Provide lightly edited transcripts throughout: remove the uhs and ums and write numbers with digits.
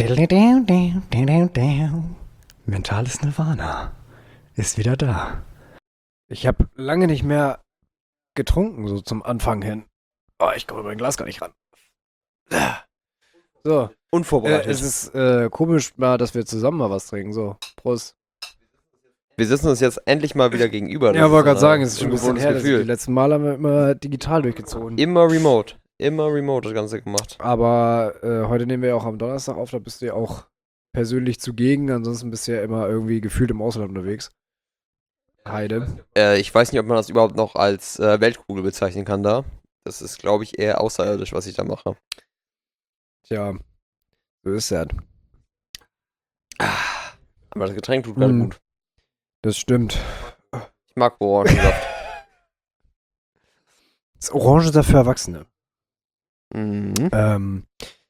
Mentales Nirvana ist wieder da. Ich habe lange nicht mehr getrunken, so zum Anfang hin. Oh, ich komme mein Glas gar nicht ran. So, Unvorbereitet. es ist komisch mal, dass wir zusammen mal was trinken. So, Prost. Wir sitzen uns jetzt endlich mal wieder gegenüber. Ja, wollte gerade sagen, es ist schon ein bisschen ungewohntes her. Die Gefühl. letzten Mal haben wir immer digital durchgezogen. Immer remote das Ganze gemacht. Aber heute nehmen wir ja auch am Donnerstag auf, da bist du ja auch persönlich zugegen. Ansonsten bist du ja immer irgendwie gefühlt im Ausland unterwegs. Heide. Ich weiß nicht, ob man das überhaupt noch als Weltkugel bezeichnen kann da. Das ist, glaube ich, eher außerirdisch, was ich da mache. Tja, so ist es. Aber das Getränk tut gerade gut. Das stimmt. Ich mag Orangensaft. Das Orangensaft für Erwachsene. Mhm.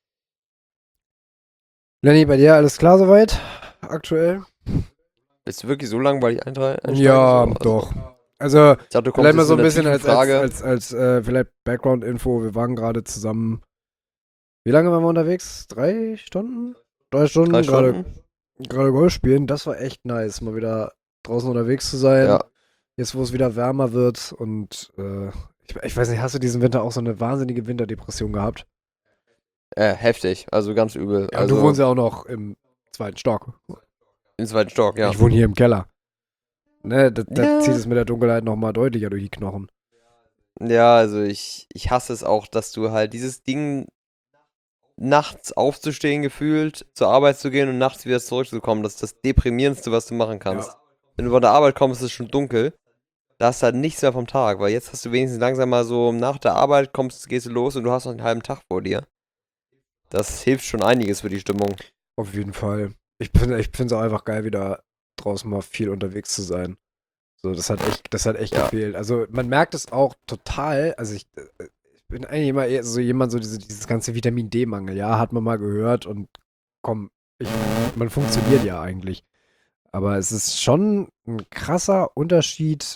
Lenny, bei dir alles klar soweit? Aktuell? Bist du wirklich so langweilig einsteigen? Ja, So? doch. Also, Ich dachte, du kommst vielleicht mal jetzt so ein in der bisschen tiefen Frage. als vielleicht Background-Info. Wir waren gerade zusammen. Wie lange waren wir unterwegs? 3 Stunden? 3 Stunden? 3 Stunden? Gerade Golf spielen. Das war echt nice, mal wieder draußen unterwegs zu sein. Ja. Jetzt, wo es wieder wärmer wird. Und ich weiß nicht, hast du diesen Winter auch so eine wahnsinnige Winterdepression gehabt? Heftig, also ganz übel. Ja, Also du wohnst ja auch noch im 2. Stock. im 2. Stock, ja. Ich wohne hier im Keller. Ne, da Ja. zieht es mit der Dunkelheit nochmal deutlicher durch die Knochen. Ja, also ich hasse es auch, dass du halt dieses Ding nachts aufzustehen gefühlt, zur Arbeit zu gehen und nachts wieder zurückzukommen. Das ist das Deprimierendste, was du machen kannst. Ja. Wenn du von der Arbeit kommst, ist es schon dunkel. Da hast du halt nichts mehr vom Tag, weil jetzt hast du wenigstens langsam mal so nach der Arbeit gehst du los und du hast noch einen halben Tag vor dir. Das hilft schon einiges für die Stimmung. Auf jeden Fall. Ich finde es auch einfach geil, wieder draußen mal viel unterwegs zu sein. So, das hat echt Ja. gefehlt. Also man merkt es auch total, also ich bin eigentlich immer eher so jemand, so dieses ganze Vitamin D-Mangel, ja, hat man mal gehört und komm, man funktioniert ja eigentlich. Aber es ist schon ein krasser Unterschied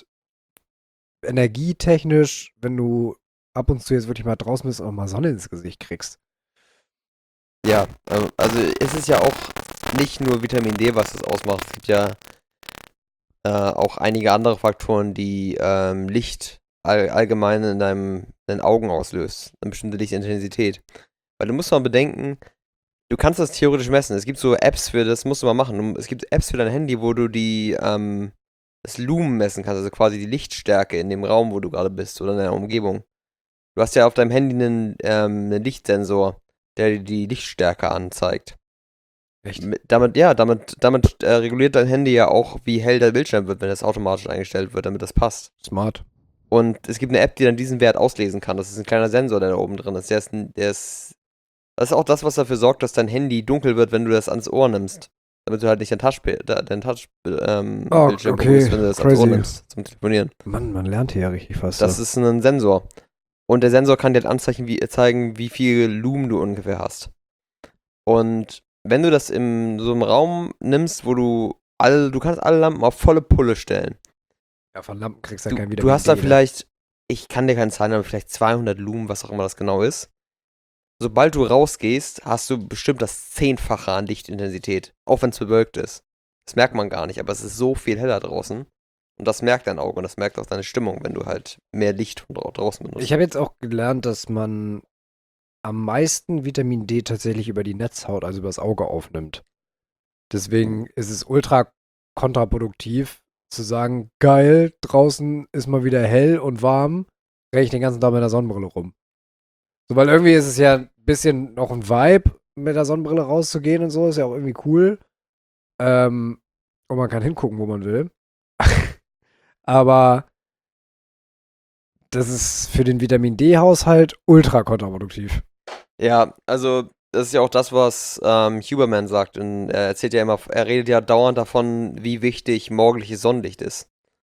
energietechnisch, wenn du ab und zu jetzt wirklich mal draußen bist und auch mal Sonne ins Gesicht kriegst. Ja, also es ist ja auch nicht nur Vitamin D, was das ausmacht. Es gibt ja auch einige andere Faktoren, die Licht allgemein in deinen Augen auslöst. Eine bestimmte Lichtintensität. Weil du musst mal bedenken, du kannst das theoretisch messen. Es gibt so Apps für das, musst du mal machen. Es gibt Apps für dein Handy, wo du das Lumen messen kannst, also quasi die Lichtstärke in dem Raum, wo du gerade bist oder in deiner Umgebung. Du hast ja auf deinem Handy einen Lichtsensor, der dir die Lichtstärke anzeigt. Echt? Damit reguliert dein Handy ja auch, wie hell der Bildschirm wird, wenn das automatisch eingestellt wird, damit das passt. Smart. Und es gibt eine App, die dann diesen Wert auslesen kann. Das ist ein kleiner Sensor, der da oben drin ist. Das ist auch das, was dafür sorgt, dass dein Handy dunkel wird, wenn du das ans Ohr nimmst. Damit du halt nicht dein Touchbildschirm berührst, wenn du das ans crazy. Ohr nimmst zum Telefonieren. Mann, man lernt hier ja richtig was. Das ist ein Sensor. Und der Sensor kann dir halt zeigen, wie viel Lumen du ungefähr hast. Und wenn du das in so einem Raum nimmst, wo du kannst alle Lampen auf volle Pulle stellen. Ja, von Lampen kriegst du ja kein Vitamin Du hast da D, ne? vielleicht, ich kann dir keine Zahlen, aber vielleicht 200 Lumen, was auch immer das genau ist. Sobald du rausgehst, hast du bestimmt das 10-fache an Lichtintensität, auch wenn es bewölkt ist. Das merkt man gar nicht, aber es ist so viel heller draußen. Und das merkt dein Auge und das merkt auch deine Stimmung, wenn du halt mehr Licht von draußen benutzt. Ich habe jetzt auch gelernt, dass man am meisten Vitamin D tatsächlich über die Netzhaut, also über das Auge aufnimmt. Deswegen ist es ultra kontraproduktiv zu sagen, geil, draußen ist mal wieder hell und warm, renne ich den ganzen Tag mit der Sonnenbrille rum. So, weil irgendwie ist es ja ein bisschen noch ein Vibe, mit der Sonnenbrille rauszugehen und so, ist ja auch irgendwie cool. Und man kann hingucken, wo man will. Aber das ist für den Vitamin D-Haushalt ultra kontraproduktiv. Ja, also das ist ja auch das, was Huberman sagt. Und er erzählt ja immer, er redet ja dauernd davon, wie wichtig morgendliches Sonnenlicht ist.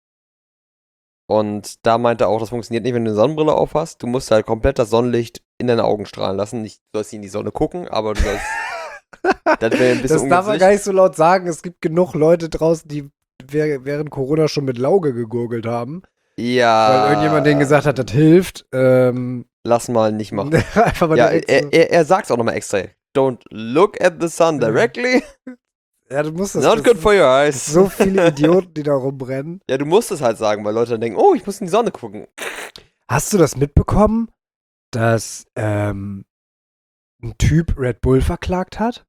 Und da meint er auch, das funktioniert nicht, wenn du eine Sonnenbrille aufhast. Du musst halt komplett das Sonnenlicht in deine Augen strahlen lassen. Du sollst nicht in die Sonne gucken, aber du sollst. Das wäre ein bisschen Das darf man ungünstig. gar nicht so laut sagen. Es gibt genug Leute draußen, die während Corona schon mit Lauge gegurgelt haben. Ja. Weil irgendjemand denen gesagt hat, das hilft. Lass mal nicht machen. Einfach mal Ja, direkt so. er sagt es auch nochmal extra. don't look at the sun directly. Ja, du musst das. Not good for your eyes. So viele Idioten, die da rumrennen. Ja, du musst es halt sagen, weil Leute dann denken, oh, ich muss in die Sonne gucken. Hast du das mitbekommen, dass ein Typ Red Bull verklagt hat?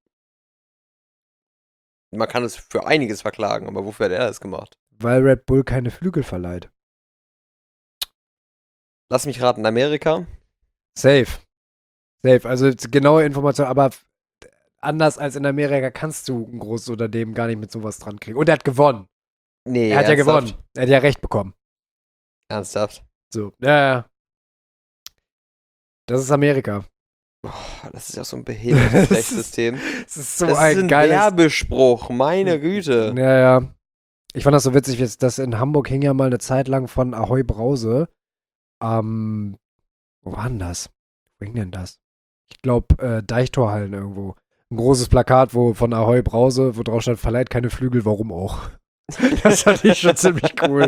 Man kann es für einiges verklagen, aber wofür hat er das gemacht? Weil Red Bull keine Flügel verleiht. Lass mich raten, Amerika? Safe. Also genaue Information, aber anders als in Amerika kannst du ein großes Unternehmen gar nicht mit sowas dran kriegen. Und er hat gewonnen. Nee, Er hat ja ernsthaft? gewonnen. Er hat ja recht bekommen. Ernsthaft? So, ja. Das ist Amerika. Boah, das ist ja so ein behindertes Rechtssystem. Es ist so Das ist ein ein geiles. Werbespruch, meine Güte. Ja. Ich fand das so witzig, dass in Hamburg hing ja mal eine Zeit lang von Ahoi Brause. Wo war denn das? Wo hing denn das? Ich glaube, Deichtorhallen irgendwo. Ein großes Plakat, wo von Ahoi Brause, wo drauf stand, verleiht keine Flügel, warum auch? Das fand ich schon ziemlich cool.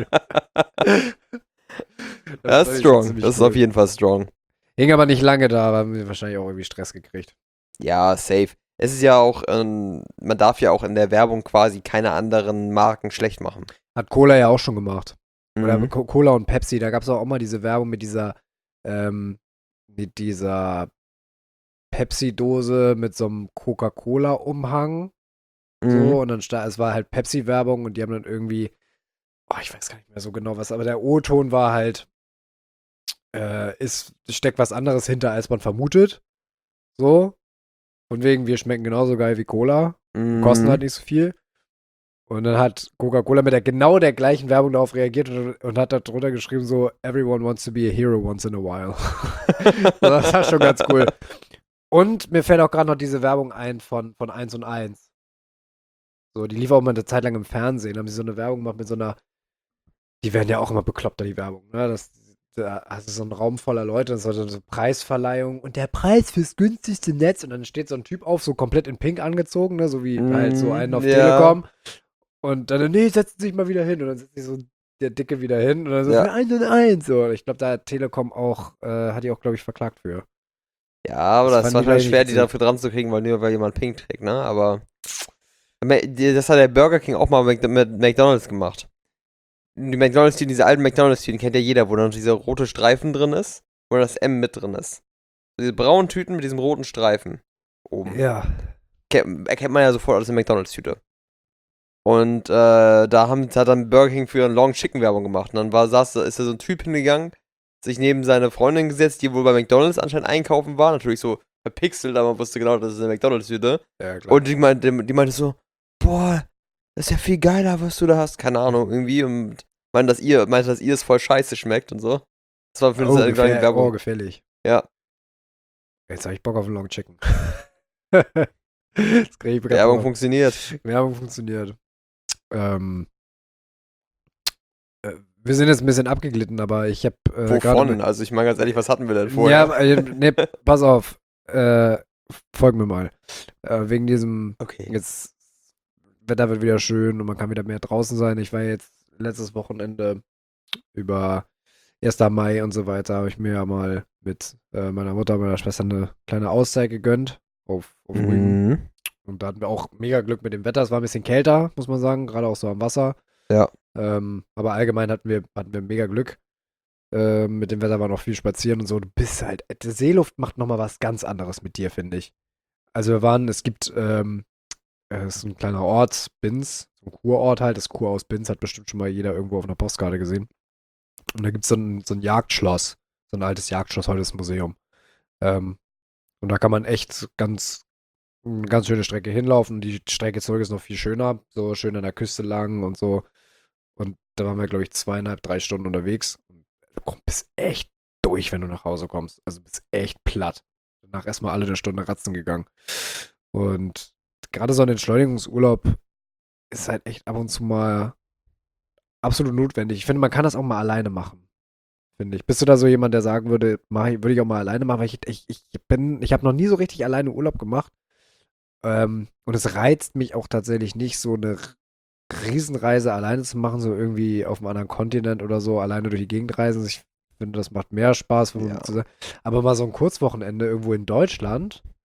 Das ist strong. Das ist auf jeden Fall strong. Hing aber nicht lange da, aber haben wir wahrscheinlich auch irgendwie Stress gekriegt. Ja, safe. Es ist ja auch, man darf ja auch in der Werbung quasi keine anderen Marken schlecht machen. Hat Cola ja auch schon gemacht. Oder Mhm. Cola und Pepsi, da gab es auch mal diese Werbung mit dieser Pepsi-Dose mit so einem Coca-Cola-Umhang. Mhm. So, und dann es war halt Pepsi-Werbung und die haben dann irgendwie, ich weiß gar nicht mehr so genau was, aber der O-Ton war halt, steckt was anderes hinter, als man vermutet. So. Von wegen, wir schmecken genauso geil wie Cola, kosten halt nicht so viel. Und dann hat Coca-Cola mit genau der gleichen Werbung darauf reagiert und hat da drunter geschrieben so, everyone wants to be a hero once in a while. Das war schon ganz cool. Und mir fällt auch gerade noch diese Werbung ein von 1 und 1. So, die lief auch mal eine Zeit lang im Fernsehen, da haben sie so eine Werbung gemacht mit so einer, die werden ja auch immer bekloppter, die Werbung, ne? Da hast du so einen Raum voller Leute, das war so eine Preisverleihung und der Preis fürs günstigste Netz und dann steht so ein Typ auf, so komplett in Pink angezogen, ne? So wie halt so einen auf Telekom. Und dann, nee, setzen Sie sich mal wieder hin. Und dann setzt sich so der Dicke wieder hin. Und dann so, 1 und 1. So. Ich glaube, da hat Telekom auch, hat die auch, glaube ich, verklagt für. Ja, aber das war halt schwer, die so. dafür dran zu kriegen, weil jemand Pink trägt, ne? Aber das hat der Burger King auch mal mit McDonald's gemacht. Die McDonald's-Tüten, diese alten McDonald's-Tüten, kennt ja jeder, wo dann dieser rote Streifen drin ist, wo das M mit drin ist. Diese braunen Tüten mit diesem roten Streifen oben. Ja. Erkennt man ja sofort als eine McDonald's-Tüte. Und hat dann Burger King für eine Long Chicken Werbung gemacht. Und dann ist da so ein Typ hingegangen, sich neben seine Freundin gesetzt, die wohl bei McDonald's anscheinend einkaufen war. Natürlich so verpixelt, aber man wusste genau, das ist eine McDonald's-Tüte. Ja, klar. Und die meinte so, boah, das ist ja viel geiler, was du da hast. Keine Ahnung, irgendwie. Und meinte, dass ihr es voll scheiße schmeckt und so. Das war für uns eine kleine Werbung. Gefährlich. Ja. Jetzt habe ich Bock auf einen Long Chicken. Das krieg ich Werbung funktioniert. Werbung funktioniert. Wir sind jetzt ein bisschen abgeglitten, aber ich habe Wovon? Also ich meine ganz ehrlich, was hatten wir denn vorher? Ja, nee, pass auf. Folg mir mal. Wegen diesem, Okay. jetzt Wetter wird wieder schön und man kann wieder mehr draußen sein. Ich war jetzt letztes Wochenende über 1. Mai und so weiter, habe ich mir ja mal mit meiner Mutter und meiner Schwester eine kleine Auszeit gegönnt auf Rügen. Mhm. Und da hatten wir auch mega Glück mit dem Wetter. Es war ein bisschen kälter, muss man sagen, gerade auch so am Wasser. Ja. Aber allgemein hatten wir mega Glück. Mit dem Wetter war noch viel spazieren und so. Du bist halt, die Seeluft macht nochmal was ganz anderes mit dir, finde ich. Also es gibt, es ist ein kleiner Ort, Binz, so ein Kurort halt. Das Kurhaus Binz hat bestimmt schon mal jeder irgendwo auf einer Postkarte gesehen. Und da gibt es so ein Jagdschloss, so ein altes Jagdschloss, heute ist ein Museum. Und da kann man echt eine ganz schöne Strecke hinlaufen. Die Strecke zurück ist noch viel schöner, so schön an der Küste lang und so. Und da waren wir, glaube ich, 2,5, 3 Stunden unterwegs. Du bist echt durch, wenn du nach Hause kommst. Also bist echt platt. Danach erstmal alle eine Stunde ratzen gegangen. Und gerade so ein Entschleunigungsurlaub ist halt echt ab und zu mal absolut notwendig. Ich finde, man kann das auch mal alleine machen. Finde ich. Bist du da so jemand, der sagen würde, würde ich auch mal alleine machen? Weil ich habe noch nie so richtig alleine Urlaub gemacht. Und es reizt mich auch tatsächlich nicht, so eine Riesenreise alleine zu machen, so irgendwie auf einem anderen Kontinent oder so, alleine durch die Gegend reisen. Ich finde, das macht mehr Spaß, aber mal so ein Kurzwochenende irgendwo in Deutschland,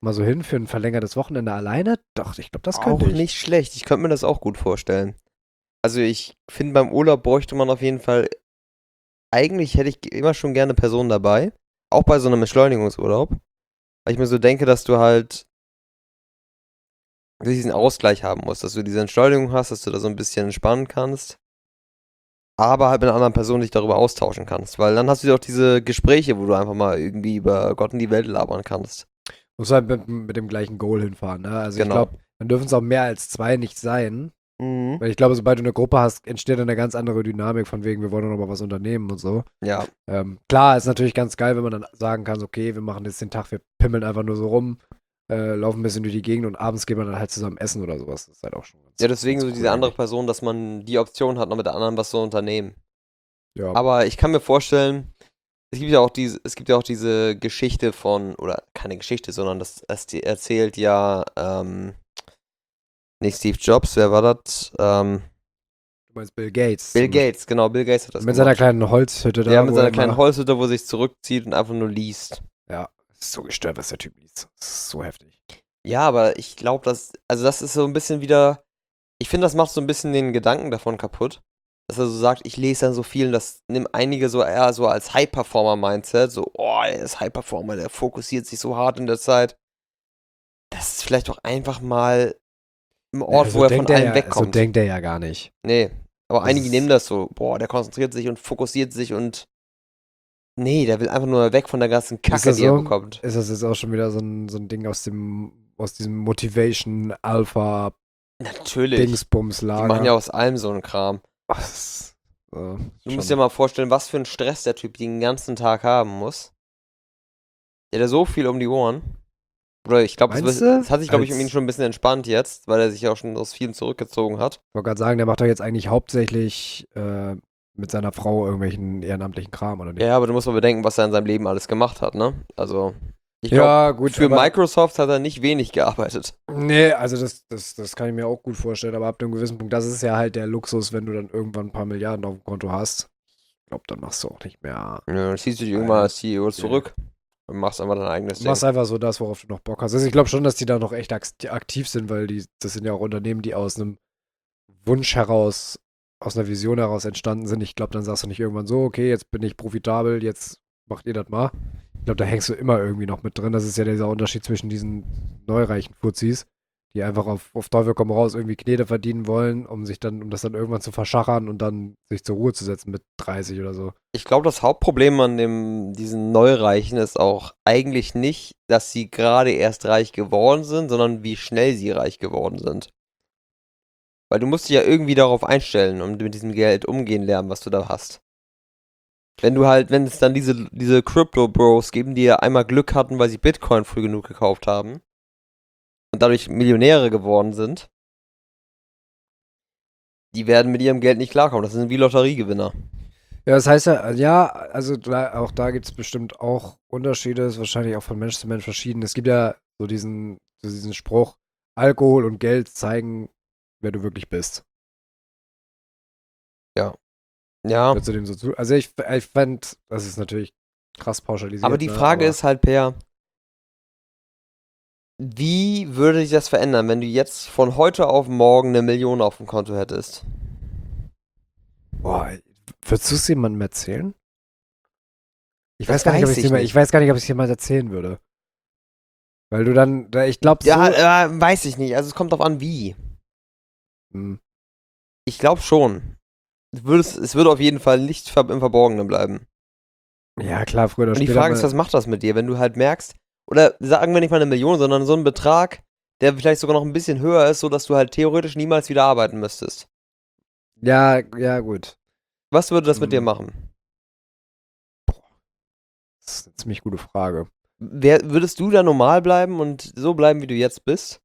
mal so hin für ein verlängertes Wochenende alleine? Doch, ich glaube, das Auch könnte ich. nicht schlecht. Ich könnte mir das auch gut vorstellen. Also ich finde, beim Urlaub bräuchte man auf jeden Fall, eigentlich hätte ich immer schon gerne Personen dabei. Auch bei so einem Entschleunigungsurlaub. Weil ich mir so denke, dass du halt diesen Ausgleich haben musst, dass du diese Entschleunigung hast, dass du da so ein bisschen entspannen kannst. Aber halt mit einer anderen Person dich darüber austauschen kannst. Weil dann hast du ja auch diese Gespräche, wo du einfach mal irgendwie über Gott und die Welt labern kannst. Muss halt mit dem gleichen Goal hinfahren, ne? Also ich Genau. glaube, dann dürfen es auch mehr als 2 nicht sein. Mhm. Weil ich glaube, sobald du eine Gruppe hast, entsteht dann eine ganz andere Dynamik von wegen, wir wollen noch mal was unternehmen und so. Ja. Klar, ist natürlich ganz geil, wenn man dann sagen kann, so, okay, wir machen jetzt den Tag, wir pimmeln einfach nur so rum, laufen ein bisschen durch die Gegend und abends geht man dann halt zusammen essen oder sowas. Das ist halt auch schon Ja, deswegen ganz so cool diese andere eigentlich. Person, dass man die Option hat, noch mit der anderen was zu unternehmen. Ja. Aber ich kann mir vorstellen, es gibt ja auch diese Geschichte von, oder keine Geschichte, sondern das erzählt ja, nicht Steve Jobs, wer war das? Du meinst Bill Gates Bill zum Beispiel. Gates, genau, Bill Gates hat das Mit seiner gemacht. kleinen Holzhütte da, Ja, mit wo er seiner kleinen immer, Holzhütte, wo er sich zurückzieht und einfach nur liest. ja, ist so gestört, was der Typ liest. Das ist so heftig. Ja, aber ich glaube, also das ist so ein bisschen wieder, ich finde, das macht so ein bisschen den Gedanken davon kaputt, dass er so sagt, ich lese dann so viel und das nimmt einige so eher so als High-Performer-Mindset, so, oh, er ist High-Performer, der fokussiert sich so hart in der Zeit. Das ist vielleicht doch einfach mal im Ort, So wo er von denkt er allem ja, so wegkommt. denkt er ja gar nicht. Nee, aber Das einige nehmen ist, das so, boah, der konzentriert sich und fokussiert sich und nee, der will einfach nur weg von der ganzen ist Kacke, das die er so? bekommt. Ist das jetzt auch schon wieder so ein Ding aus diesem Motivation Alpha Natürlich. Die machen ja Dingsbums-Lager? aus allem so einen Kram. Ach, das ist, Du musst dir schon. mal vorstellen, was für einen Stress der Typ den ganzen Tag haben muss. Der hat ja so viel um die Ohren. Oder ich glaube, Meinst es du? hat sich, glaube ich, um ihn schon ein bisschen entspannt jetzt, weil er sich ja auch schon aus vielem zurückgezogen hat. Ich wollte gerade sagen, der macht doch jetzt eigentlich hauptsächlich mit seiner Frau irgendwelchen ehrenamtlichen Kram, oder nicht? Ja, aber du musst mal bedenken, was er in seinem Leben alles gemacht hat, ne? Also, ich glaube, Ja, gut, für aber Microsoft hat er nicht wenig gearbeitet. nee, also das kann ich mir auch gut vorstellen, aber ab einem gewissen Punkt, das ist ja halt der Luxus, wenn du dann irgendwann ein paar Milliarden auf dem Konto hast. Ich glaube, dann machst du auch nicht mehr. Ja, dann ziehst du dich irgendwann Nein, als CEO zurück und machst einfach dein eigenes du Ding. machst einfach so das, worauf du noch Bock hast. Also ich glaube schon, dass die da noch echt aktiv sind, weil das sind ja auch Unternehmen, die aus einem Wunsch heraus, aus einer Vision heraus entstanden sind. Ich glaube, dann sagst du nicht irgendwann so, okay, jetzt bin ich profitabel, jetzt macht ihr das mal. Ich glaube, da hängst du immer irgendwie noch mit drin. Das ist ja dieser Unterschied zwischen diesen neureichen Fuzis, die einfach auf Teufel komm raus irgendwie Knete verdienen wollen, um das dann irgendwann zu verschachern und dann sich zur Ruhe zu setzen mit 30 oder so. Ich glaube, das Hauptproblem an diesen Neureichen ist auch eigentlich nicht, dass sie gerade erst reich geworden sind, sondern wie schnell sie reich geworden sind. Weil du musst dich ja irgendwie darauf einstellen und mit diesem Geld umgehen lernen, was du da hast. Wenn es dann diese Crypto-Bros geben, die ja einmal Glück hatten, weil sie Bitcoin früh genug gekauft haben und dadurch Millionäre geworden sind, die werden mit ihrem Geld nicht klarkommen. Das sind wie Lotteriegewinner. Ja, das heißt ja, also auch da gibt es bestimmt auch Unterschiede, ist wahrscheinlich auch von Mensch zu Mensch verschieden. Es gibt ja so diesen Spruch, Alkohol und Geld zeigen, wer du wirklich bist. Ja. Ja. Hört zu dem so zu? Also ich fand, das ist natürlich krass pauschalisiert, Aber die ne? Frage ist halt, Per, wie würde sich das verändern, wenn du jetzt von heute auf morgen 1 Million auf dem Konto hättest? Boah, würdest du es jemandem erzählen? Ich Das weiß gar nicht, ob weiß ich ich dir nicht. weiß gar nicht, ob ich es jemals erzählen würde. Weil du dann, ich glaube so, Ja, weiß ich nicht. Also es kommt drauf an, wie. hm, Ich glaube schon. Es würde auf jeden Fall nicht im Verborgenen bleiben. ja klar, früher oder Und die später Frage ist, was macht das mit dir, wenn du halt merkst, oder sagen wir nicht mal 1 Million, sondern so einen Betrag, der vielleicht sogar noch ein bisschen höher ist, sodass du halt theoretisch niemals wieder arbeiten müsstest. ja, ja, gut. Was würde das mit dir Hm, machen? Das ist eine ziemlich gute Frage. Würdest du da normal bleiben und so bleiben, wie du jetzt bist?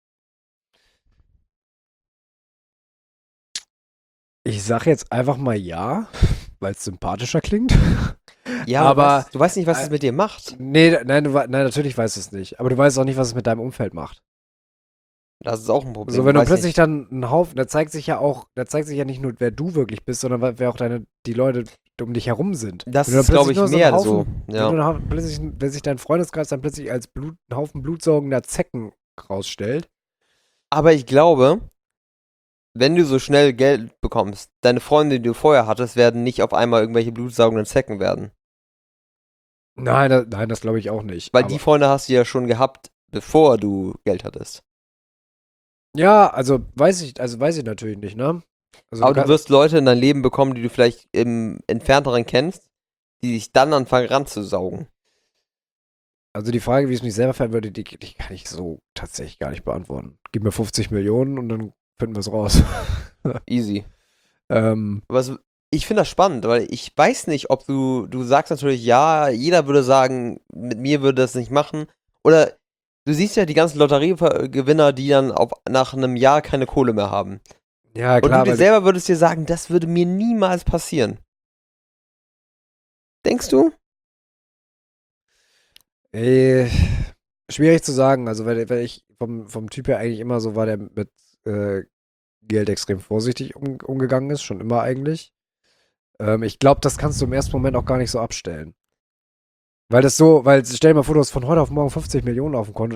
Ich sag jetzt einfach mal ja, weil es sympathischer klingt. Ja, Aber du weißt nicht, was äh, es mit dir macht. nee, nein, nein, natürlich weißt du es nicht. Aber du weißt auch nicht, was es mit deinem Umfeld macht. Das ist auch ein Problem. So, wenn Du du weißt plötzlich nicht. dann einen Haufen, da zeigt sich ja nicht nur, wer du wirklich bist, sondern wer auch die Leute um dich herum sind. Das Wenn du dann ist, glaube plötzlich ich, nur so einen mehr Haufen, so. wenn Ja. du dann plötzlich, wenn sich dein Freundeskreis dann plötzlich als ein Haufen blutsaugender Zecken rausstellt. Aber ich glaube, wenn du so schnell Geld bekommst, deine Freunde, die du vorher hattest, werden nicht auf einmal irgendwelche blutsaugenden Zecken werden. Nein, das glaube ich auch nicht. Weil die Aber Freunde hast du ja schon gehabt, bevor du Geld hattest. ja, also weiß ich natürlich nicht, ne? Also Aber du wirst Leute in dein Leben bekommen, die du vielleicht im Entfernteren kennst, die sich dann anfangen ranzusaugen. also die Frage, wie es mich selber fällt würde, die kann ich so tatsächlich gar nicht beantworten. Gib mir 50 Millionen und dann finden wir es raus. Easy. ähm, Aber ich finde das spannend, weil ich weiß nicht, ob du sagst natürlich, ja, jeder würde sagen, mit mir würde das nicht machen. Oder du siehst ja die ganzen Lotteriegewinner, die dann nach einem Jahr keine Kohle mehr haben. ja, Und du klar, dir weil selber würdest dir sagen, das würde mir niemals passieren. Denkst du? Äh, schwierig zu sagen. Also, weil ich vom Typ her eigentlich immer so war, der mit Geld extrem vorsichtig umgegangen ist, schon immer eigentlich. Ich glaube, das kannst du im ersten Moment auch gar nicht so abstellen. Weil stell dir mal vor, du hast von heute auf morgen 50 Millionen auf dem Konto,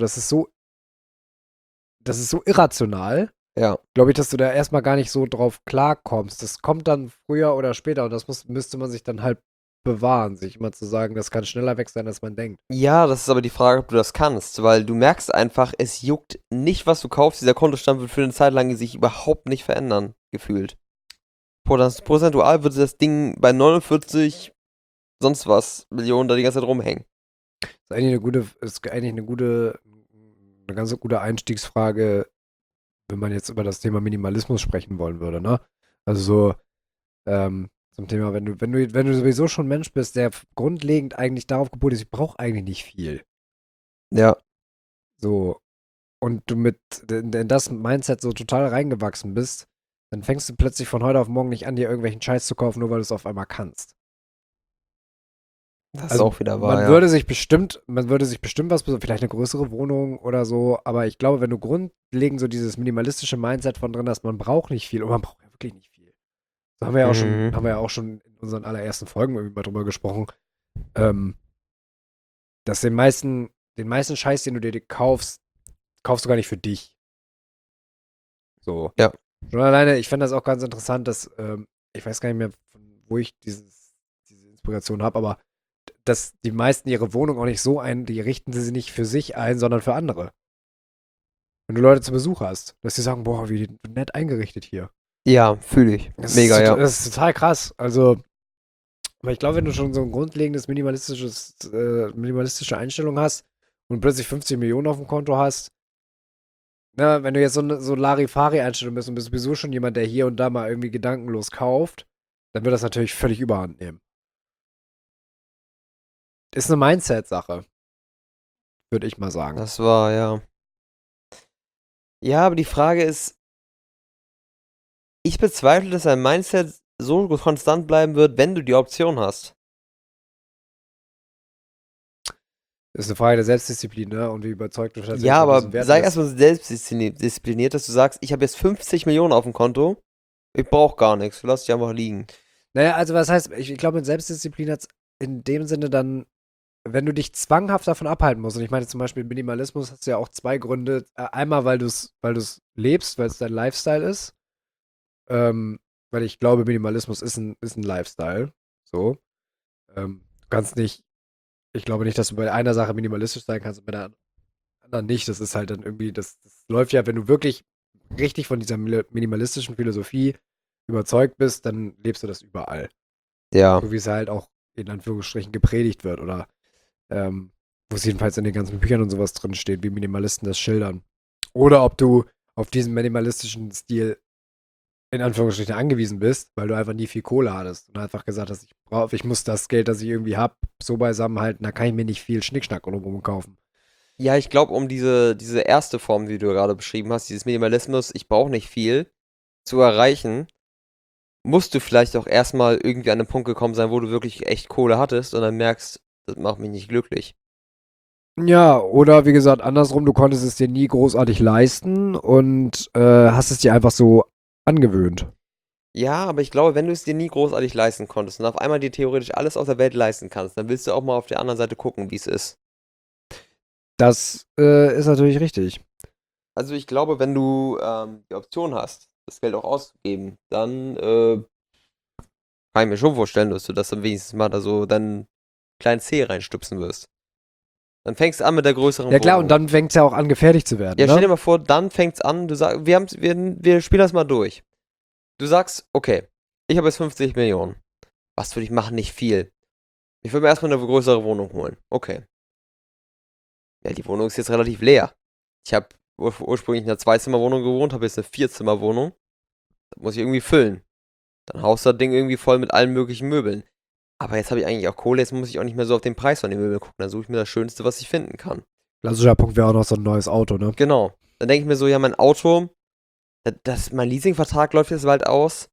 das ist so irrational, Ja. glaube ich, dass du da erstmal gar nicht so drauf klarkommst. Das kommt dann früher oder später und müsste man sich dann halt bewahren, sich immer zu sagen, das kann schneller weg sein, als man denkt. Ja, das ist aber die Frage, ob du das kannst, weil du merkst einfach, es juckt nicht, was du kaufst. Dieser Kontostand wird für eine Zeit lang sich überhaupt nicht verändern, gefühlt. Prozentual würde das Ding bei 49 sonst was Millionen da die ganze Zeit rumhängen. Ist eigentlich eine ganz gute Einstiegsfrage, wenn man jetzt über das Thema Minimalismus sprechen wollen würde, ne? Also so, zum Thema, wenn du sowieso schon ein Mensch bist, der grundlegend eigentlich darauf gepolt ist, ich brauche eigentlich nicht viel. Ja. So, und du in das Mindset so total reingewachsen bist, dann fängst du plötzlich von heute auf morgen nicht an, dir irgendwelchen Scheiß zu kaufen, nur weil du es auf einmal kannst. Das ist Also auch wieder wahr, man ja. würde sich bestimmt was besorgen, vielleicht eine größere Wohnung oder so, aber ich glaube, wenn du grundlegend so dieses minimalistische Mindset von drin hast, man braucht nicht viel und man braucht ja wirklich nicht viel. Da haben wir ja auch schon in unseren allerersten Folgen irgendwie mal drüber gesprochen, ähm, dass den meisten Scheiß, den du dir kaufst, kaufst du gar nicht für dich. So. Ja. Schon alleine, ich fände das auch ganz interessant, dass, ich weiß gar nicht mehr, von wo ich diese Inspiration habe, aber dass die meisten ihre Wohnung auch nicht so die richten sie nicht für sich ein, sondern für andere. Wenn du Leute zu Besuch hast, dass sie sagen, boah, wie nett eingerichtet hier. Ja, fühle ich. Mega, ja. Das ist total krass. Also, aber ich glaube, wenn du schon so ein grundlegendes minimalistische Einstellung hast und plötzlich 50 Millionen auf dem Konto hast, na, wenn du jetzt so Larifari-Einstellung bist und bist sowieso schon jemand, der hier und da mal irgendwie gedankenlos kauft, dann wird das natürlich völlig überhand nehmen. Ist eine Mindset-Sache, würde ich mal sagen. Das war, ja. Ja, aber die Frage ist, ich bezweifle, dass dein Mindset so konstant bleiben wird, wenn du die Option hast. Ist eine Frage der Selbstdisziplin, ne? Und wie überzeugt du tatsächlich Ja, von aber diesen Werten sei bist. erstmal selbstdiszipliniert, dass du sagst, ich habe jetzt 50 Millionen auf dem Konto, ich brauche gar nichts, lass dich einfach liegen. Naja, also was heißt, ich glaube, mit Selbstdisziplin hat es in dem Sinne dann, wenn du dich zwanghaft davon abhalten musst, und ich meine zum Beispiel Minimalismus hast du ja auch zwei Gründe. Einmal, weil du es lebst, weil es dein Lifestyle ist. Weil ich glaube, Minimalismus ist ein Lifestyle. So. Du kannst nicht, ich glaube nicht, dass du bei einer Sache minimalistisch sein kannst und bei der anderen nicht. Das ist halt dann irgendwie, das läuft ja, wenn du wirklich richtig von dieser minimalistischen Philosophie überzeugt bist, dann lebst du das überall. Ja. So wie es halt auch in Anführungsstrichen gepredigt wird oder wo es jedenfalls in den ganzen Büchern und sowas drin steht, wie Minimalisten das schildern. Oder ob du auf diesen minimalistischen Stil in Anführungsstrichen angewiesen bist, weil du einfach nie viel Kohle hattest und einfach gesagt hast, ich muss das Geld, das ich irgendwie habe, so beisammenhalten, da kann ich mir nicht viel Schnickschnack rum kaufen. Ja, ich glaube, um diese erste Form, die du gerade beschrieben hast, dieses Minimalismus, ich brauche nicht viel, zu erreichen, musst du vielleicht auch erstmal irgendwie an den Punkt gekommen sein, wo du wirklich echt Kohle hattest und dann merkst, das macht mich nicht glücklich. Ja, oder wie gesagt, andersrum, du konntest es dir nie großartig leisten und hast es dir einfach so angewöhnt. Ja, aber ich glaube, wenn du es dir nie großartig leisten konntest und auf einmal dir theoretisch alles auf der Welt leisten kannst, dann willst du auch mal auf der anderen Seite gucken, wie es ist. Das ist natürlich richtig. Also ich glaube, wenn du die Option hast, das Geld auch auszugeben, dann kann ich mir schon vorstellen, dass du das dann wenigstens mal da so deinen kleinen Zeh reinstupsen wirst. Dann fängst du an mit der größeren Ja klar, und Wohnung. dann fängt es ja auch an, gefährlich zu werden, Ja, stell dir ne? mal vor, dann fängt's an, du sagst, wir spielen das mal durch. Du sagst, okay, ich habe jetzt 50 Millionen. Was würde ich machen? Nicht viel. Ich würde mir erstmal eine größere Wohnung holen. Okay. Ja, die Wohnung ist jetzt relativ leer. Ich habe ursprünglich in einer Zweizimmerwohnung gewohnt, habe jetzt eine Vierzimmerwohnung. Das muss ich irgendwie füllen. Dann haust du das Ding irgendwie voll mit allen möglichen Möbeln. Aber jetzt habe ich eigentlich auch Kohle, jetzt muss ich auch nicht mehr so auf den Preis von den Möbeln gucken. Dann suche ich mir das Schönste, was ich finden kann. Klassischer Punkt wäre auch noch so ein neues Auto, ne? Genau. Dann denke ich mir so, ja, mein Auto, mein Leasingvertrag läuft jetzt bald aus.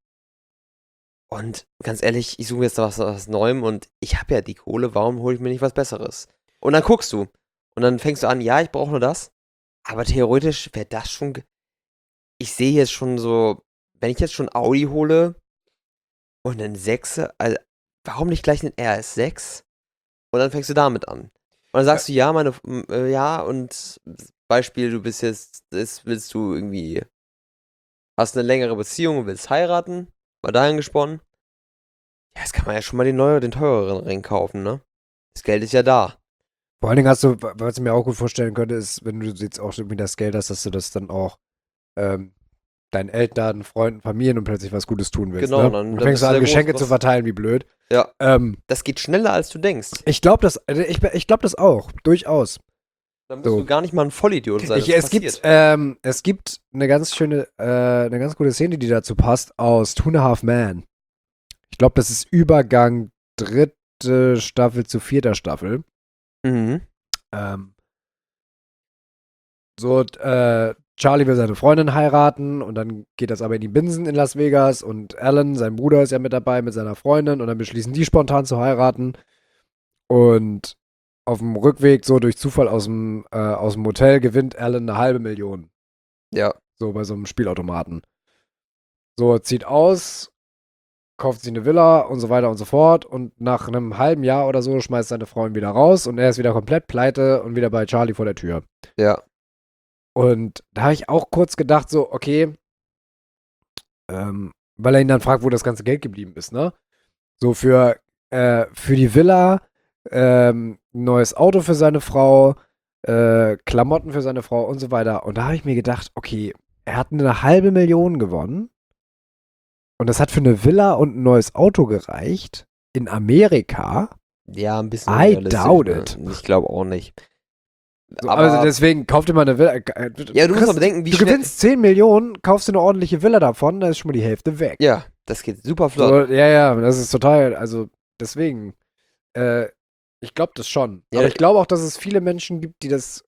Und ganz ehrlich, ich suche mir jetzt was Neuem und ich habe ja die Kohle, warum hole ich mir nicht was Besseres? Und dann guckst du. Und dann fängst du an, ja, ich brauche nur das. Aber theoretisch wäre das schon. Ich sehe jetzt schon so, wenn ich jetzt schon Audi hole und einen 6, also warum nicht gleich einen RS6? Und dann fängst du damit an. Und dann sagst du, ja, ja, und Beispiel, du bist jetzt, willst du irgendwie, hast eine längere Beziehung und willst heiraten, mal dahin gesponnen. Ja, jetzt kann man ja schon mal den teureren Ring kaufen, ne? Das Geld ist ja da. Vor allen Dingen hast du, was ich mir auch gut vorstellen könnte, ist, wenn du jetzt auch irgendwie das Geld hast, dass du das dann auch ähm, deinen Eltern, Freunden, Familien und plötzlich was Gutes tun willst, Genau, ne? dann Dann fängst du bist du an, der große Geschenke zu Boss. verteilen, wie blöd. Ja, Ähm, das geht schneller, als du denkst. ich glaube ich glaube das auch, durchaus. Dann musst So. du gar nicht mal ein Vollidiot sein. Es gibt eine ganz schöne, eine ganz gute Szene, die dazu passt, aus Two and a Half Men. Ich glaube, das ist Übergang 3. Staffel zu 4. Staffel. Mhm. Ähm, Charlie will seine Freundin heiraten und dann geht das aber in die Binsen in Las Vegas und Alan, sein Bruder, ist ja mit dabei mit seiner Freundin und dann beschließen die spontan zu heiraten und auf dem Rückweg so durch Zufall aus dem Hotel gewinnt Alan 1/2 Million. Ja. So bei so einem Spielautomaten. So, zieht aus, kauft sich eine Villa und so weiter und so fort und nach einem halben Jahr oder so schmeißt seine Frau ihn wieder raus und er ist wieder komplett pleite und wieder bei Charlie vor der Tür. Ja. Und da habe ich auch kurz gedacht, so, okay, weil er ihn dann fragt, wo das ganze Geld geblieben ist, ne? So für die Villa, ein neues Auto für seine Frau, Klamotten für seine Frau und so weiter. Und da habe ich mir gedacht, okay, er hat eine 1/2 Million gewonnen und das hat für eine Villa und ein neues Auto gereicht in Amerika. Ja, ein bisschen I unrealistisch, doubt ne? it. Ich glaube auch nicht. So, also deswegen, kauf dir mal eine Villa. Ja, du musst aber bedenken, wie du schnell. gewinnst 10 Millionen, kaufst dir eine ordentliche Villa davon, da ist schon mal die Hälfte weg. Ja, das geht super flott. So, ja, das ist total, also deswegen, äh, ich glaube das schon. Ja, Aber ich glaube auch, dass es viele Menschen gibt, die das,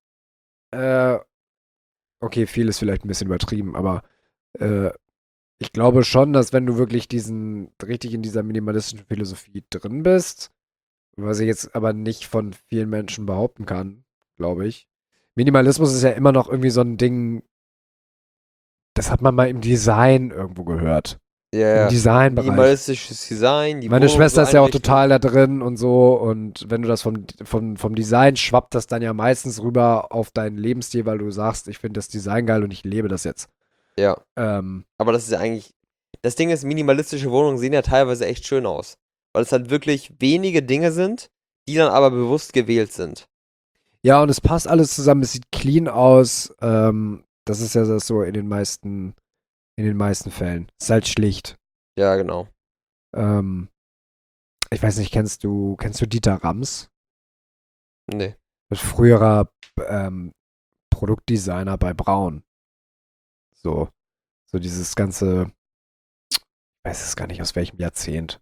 okay, viel ist vielleicht ein bisschen übertrieben, aber ich glaube schon, dass wenn du wirklich richtig in dieser minimalistischen Philosophie drin bist, was ich jetzt aber nicht von vielen Menschen behaupten kann, glaube ich. Minimalismus ist ja immer noch irgendwie so ein Ding, das hat man mal im Design irgendwo gehört. Ja, Im Designbereich. minimalistisches Design. Die Meine Wohnung Schwester so ist ja auch einrichten. total da drin und so. Und wenn du das vom Design schwappt das dann ja meistens rüber auf deinen Lebensstil, weil du sagst, ich finde das Design geil und ich lebe das jetzt. Ja, Ähm, aber das ist ja eigentlich. Das Ding ist, minimalistische Wohnungen sehen ja teilweise echt schön aus. Weil es halt wirklich wenige Dinge sind, die dann aber bewusst gewählt sind. ja, und es passt alles zusammen, es sieht clean aus. Das ist ja das so in den meisten Fällen. Es ist halt schlicht. Ja, genau. Ähm, ich weiß nicht, kennst du Dieter Rams? Nee. Früherer Produktdesigner bei Braun. So dieses ganze, ich weiß es gar nicht aus welchem Jahrzehnt.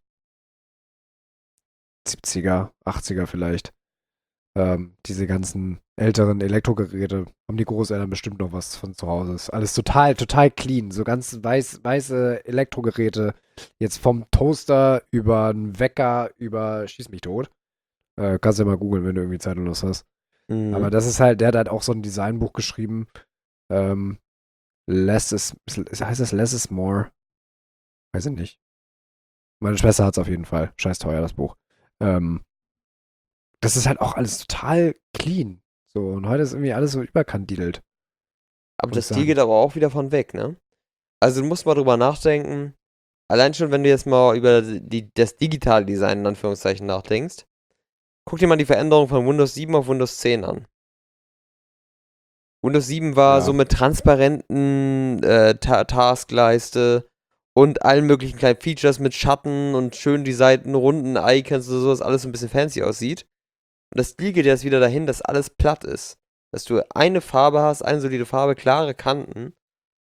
70er, 80er vielleicht. Diese ganzen älteren Elektrogeräte haben die Großeltern bestimmt noch was von zu Hause. Ist alles total, total clean. So ganz weiße Elektrogeräte. Jetzt vom Toaster über einen Wecker, über Schieß mich tot. Kannst du ja mal googeln, wenn du irgendwie Zeit und Lust hast. Mhm. Aber das ist halt, der hat halt auch so ein Designbuch geschrieben. Heißt es Less is More? Weiß ich nicht. Meine Schwester hat es auf jeden Fall. Scheiß teuer, das Buch. Ähm, Das ist halt auch alles total clean. So, und heute ist irgendwie alles so überkandidelt, Aber muss ich das Stil sagen. geht aber auch wieder von weg, ne? Also du musst mal drüber nachdenken. Allein schon, wenn du jetzt mal über das digitale Design in Anführungszeichen nachdenkst, guck dir mal die Veränderung von Windows 7 auf Windows 10 an. Windows 7 war Ja. so mit transparenten Taskleiste und allen möglichen kleinen Features mit Schatten und schön die Seiten, runden Icons und so, dass alles so ein bisschen fancy aussieht. Und das Stil geht jetzt wieder dahin, dass alles platt ist. Dass du eine Farbe hast, eine solide Farbe, klare Kanten.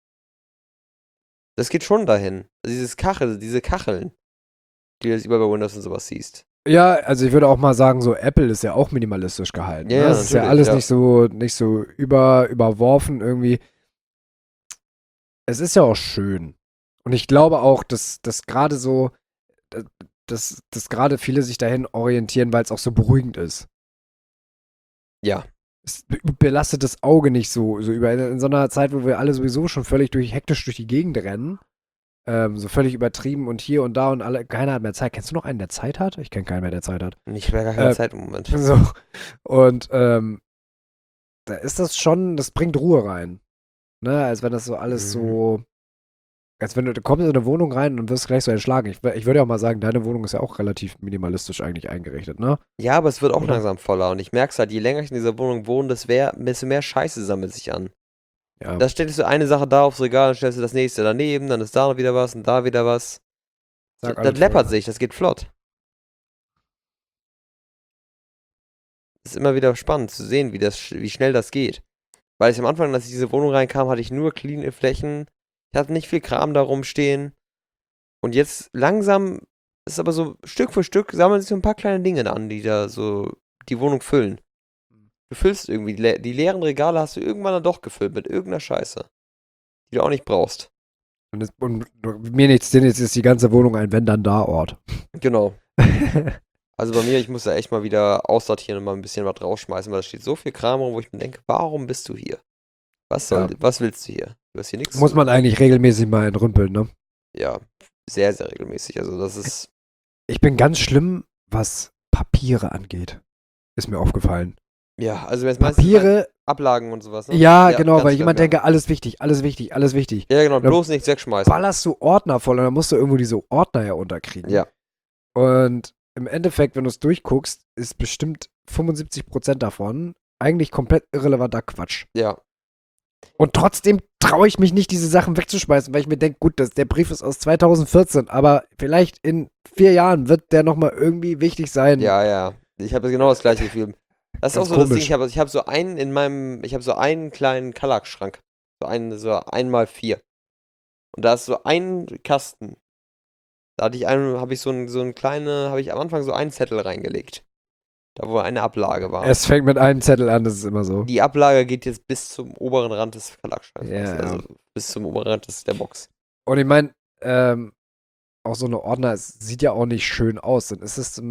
Das geht schon dahin. Also diese Kacheln, die du jetzt über bei Windows und sowas siehst. Ja, also ich würde auch mal sagen, so Apple ist ja auch minimalistisch gehalten. Ja, Ne? ja, Es ist ja natürlich, alles ja. nicht so überworfen irgendwie. Es ist ja auch schön. Und ich glaube auch, dass gerade so, dass gerade viele sich dahin orientieren, weil es auch so beruhigend ist. Ja. Es belastet das Auge nicht so über. In so einer Zeit, wo wir alle sowieso schon völlig hektisch durch die Gegend rennen, so völlig übertrieben und hier und da und alle, keiner hat mehr Zeit. Kennst du noch einen, der Zeit hat? Ich kenne keinen mehr, der Zeit hat. Ich habe ja gar keine Äh, Zeit im Moment. So. Und da ist das schon, das bringt Ruhe rein. Ne? Als wenn das so alles Mhm. so, als wenn du kommst in eine Wohnung rein und wirst gleich so erschlagen. Ich würde ja auch mal sagen, deine Wohnung ist ja auch relativ minimalistisch eigentlich eingerichtet, ne? Ja, aber es wird auch Oder? langsam voller und ich merke es halt, je länger ich in dieser Wohnung wohne, desto mehr Scheiße sammelt sich an. Ja, Da stellst du eine Sache da aufs Regal, dann stellst du das nächste daneben, dann ist da noch wieder was und da wieder was. sag Das alles voll. läppert sich, das geht flott. Das ist immer wieder spannend zu sehen, wie schnell das geht. Weil ich am Anfang, als ich in diese Wohnung reinkam, hatte ich nur cleane Flächen. Ich hatte nicht viel Kram da rumstehen. Und jetzt langsam ist aber so Stück für Stück sammeln sich so ein paar kleine Dinge an, die da so die Wohnung füllen. Du füllst irgendwie, die leeren Regale hast du irgendwann dann doch gefüllt mit irgendeiner Scheiße, die du auch nicht brauchst. Und mir nichts, denn jetzt ist die ganze Wohnung ein Wenn-dann-da-Ort. Genau. Also bei mir, ich muss da echt mal wieder aussortieren und mal ein bisschen was rausschmeißen, weil da steht so viel Kram rum, wo ich mir denke, warum bist du hier? Ja. Was willst du hier? Du hast hier nichts Muss zu. man eigentlich regelmäßig mal entrümpeln, ne? Ja, sehr, sehr regelmäßig. Also das ist, Ich bin ganz schlimm, was Papiere angeht. Ist mir aufgefallen. ja, also wenn es meistens Papiere, Ablagen und sowas, ne? ja, genau, ganz weil ich schlimm, immer ja. denke, alles wichtig, alles wichtig, alles wichtig. Ja, genau, Und dann bloß nichts wegschmeißen. ballerst du Ordner voll und dann musst du irgendwo diese Ordner ja unterkriegen. Ja, Und im Endeffekt, wenn du es durchguckst, ist bestimmt 75% davon eigentlich komplett irrelevanter Quatsch. ja. Und trotzdem traue ich mich nicht, diese Sachen wegzuschmeißen, weil ich mir denke, gut, der Brief ist aus 2014, aber vielleicht in 4 Jahren wird der nochmal irgendwie wichtig sein. Ja, ja. Ich habe genau das gleiche Gefühl. Das ist auch Ganz so das Ding, komisch. ich habe so einen kleinen Kallax-Schrank. So 1x4. Und da ist so ein Kasten. Da habe ich habe ich am Anfang so einen Zettel reingelegt. Da wo eine Ablage war. Es fängt mit einem Zettel an, das ist immer so. Die Ablage geht jetzt bis zum oberen Rand des Verlagsschranks. Ja, Also bis zum oberen Rand der Box. Und ich meine, auch so eine Ordner, es sieht ja auch nicht schön aus. Dann ist es,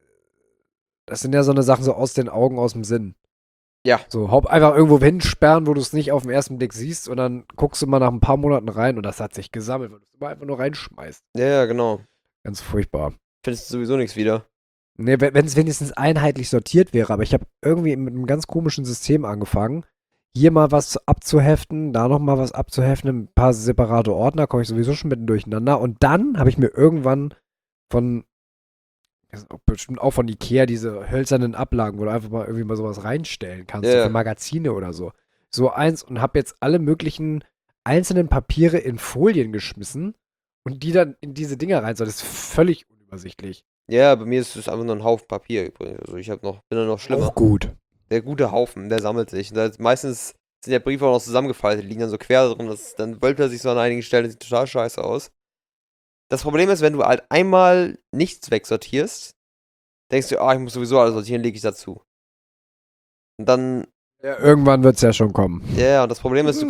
das sind ja so eine Sachen so aus den Augen, aus dem Sinn. Ja. So, einfach irgendwo hinsperren, wo du es nicht auf den ersten Blick siehst und dann guckst du mal nach ein paar Monaten rein und das hat sich gesammelt, weil du es immer einfach nur reinschmeißt. Ja, ja, genau. Ganz furchtbar. Findest du sowieso nichts wieder. Nee, wenn es wenigstens einheitlich sortiert wäre, aber ich habe irgendwie mit einem ganz komischen System angefangen. Hier mal was abzuheften, da nochmal was abzuheften, ein paar separate Ordner, komme ich sowieso schon mitten durcheinander. Und dann habe ich mir irgendwann von, das ist auch bestimmt auch von Ikea, diese hölzernen Ablagen, wo du einfach mal irgendwie mal sowas reinstellen kannst, so Ja. für Magazine oder so. So eins und habe jetzt alle möglichen einzelnen Papiere in Folien geschmissen und die dann in diese Dinger rein. So, das ist völlig unübersichtlich. Ja, bei mir ist es einfach nur ein Haufen Papier übrigens. Also bin da noch schlimmer. Auch gut. Der gute Haufen, der sammelt sich. Meistens sind ja Briefe auch noch zusammengefaltet, die liegen dann so quer drin. Dann wölbt er sich so an einigen Stellen, das sieht total scheiße aus. Das Problem ist, wenn du halt einmal nichts wegsortierst, denkst du, ich muss sowieso alles sortieren, lege ich dazu. Und dann, Ja, irgendwann wird es ja schon kommen. ja, und das Problem ist,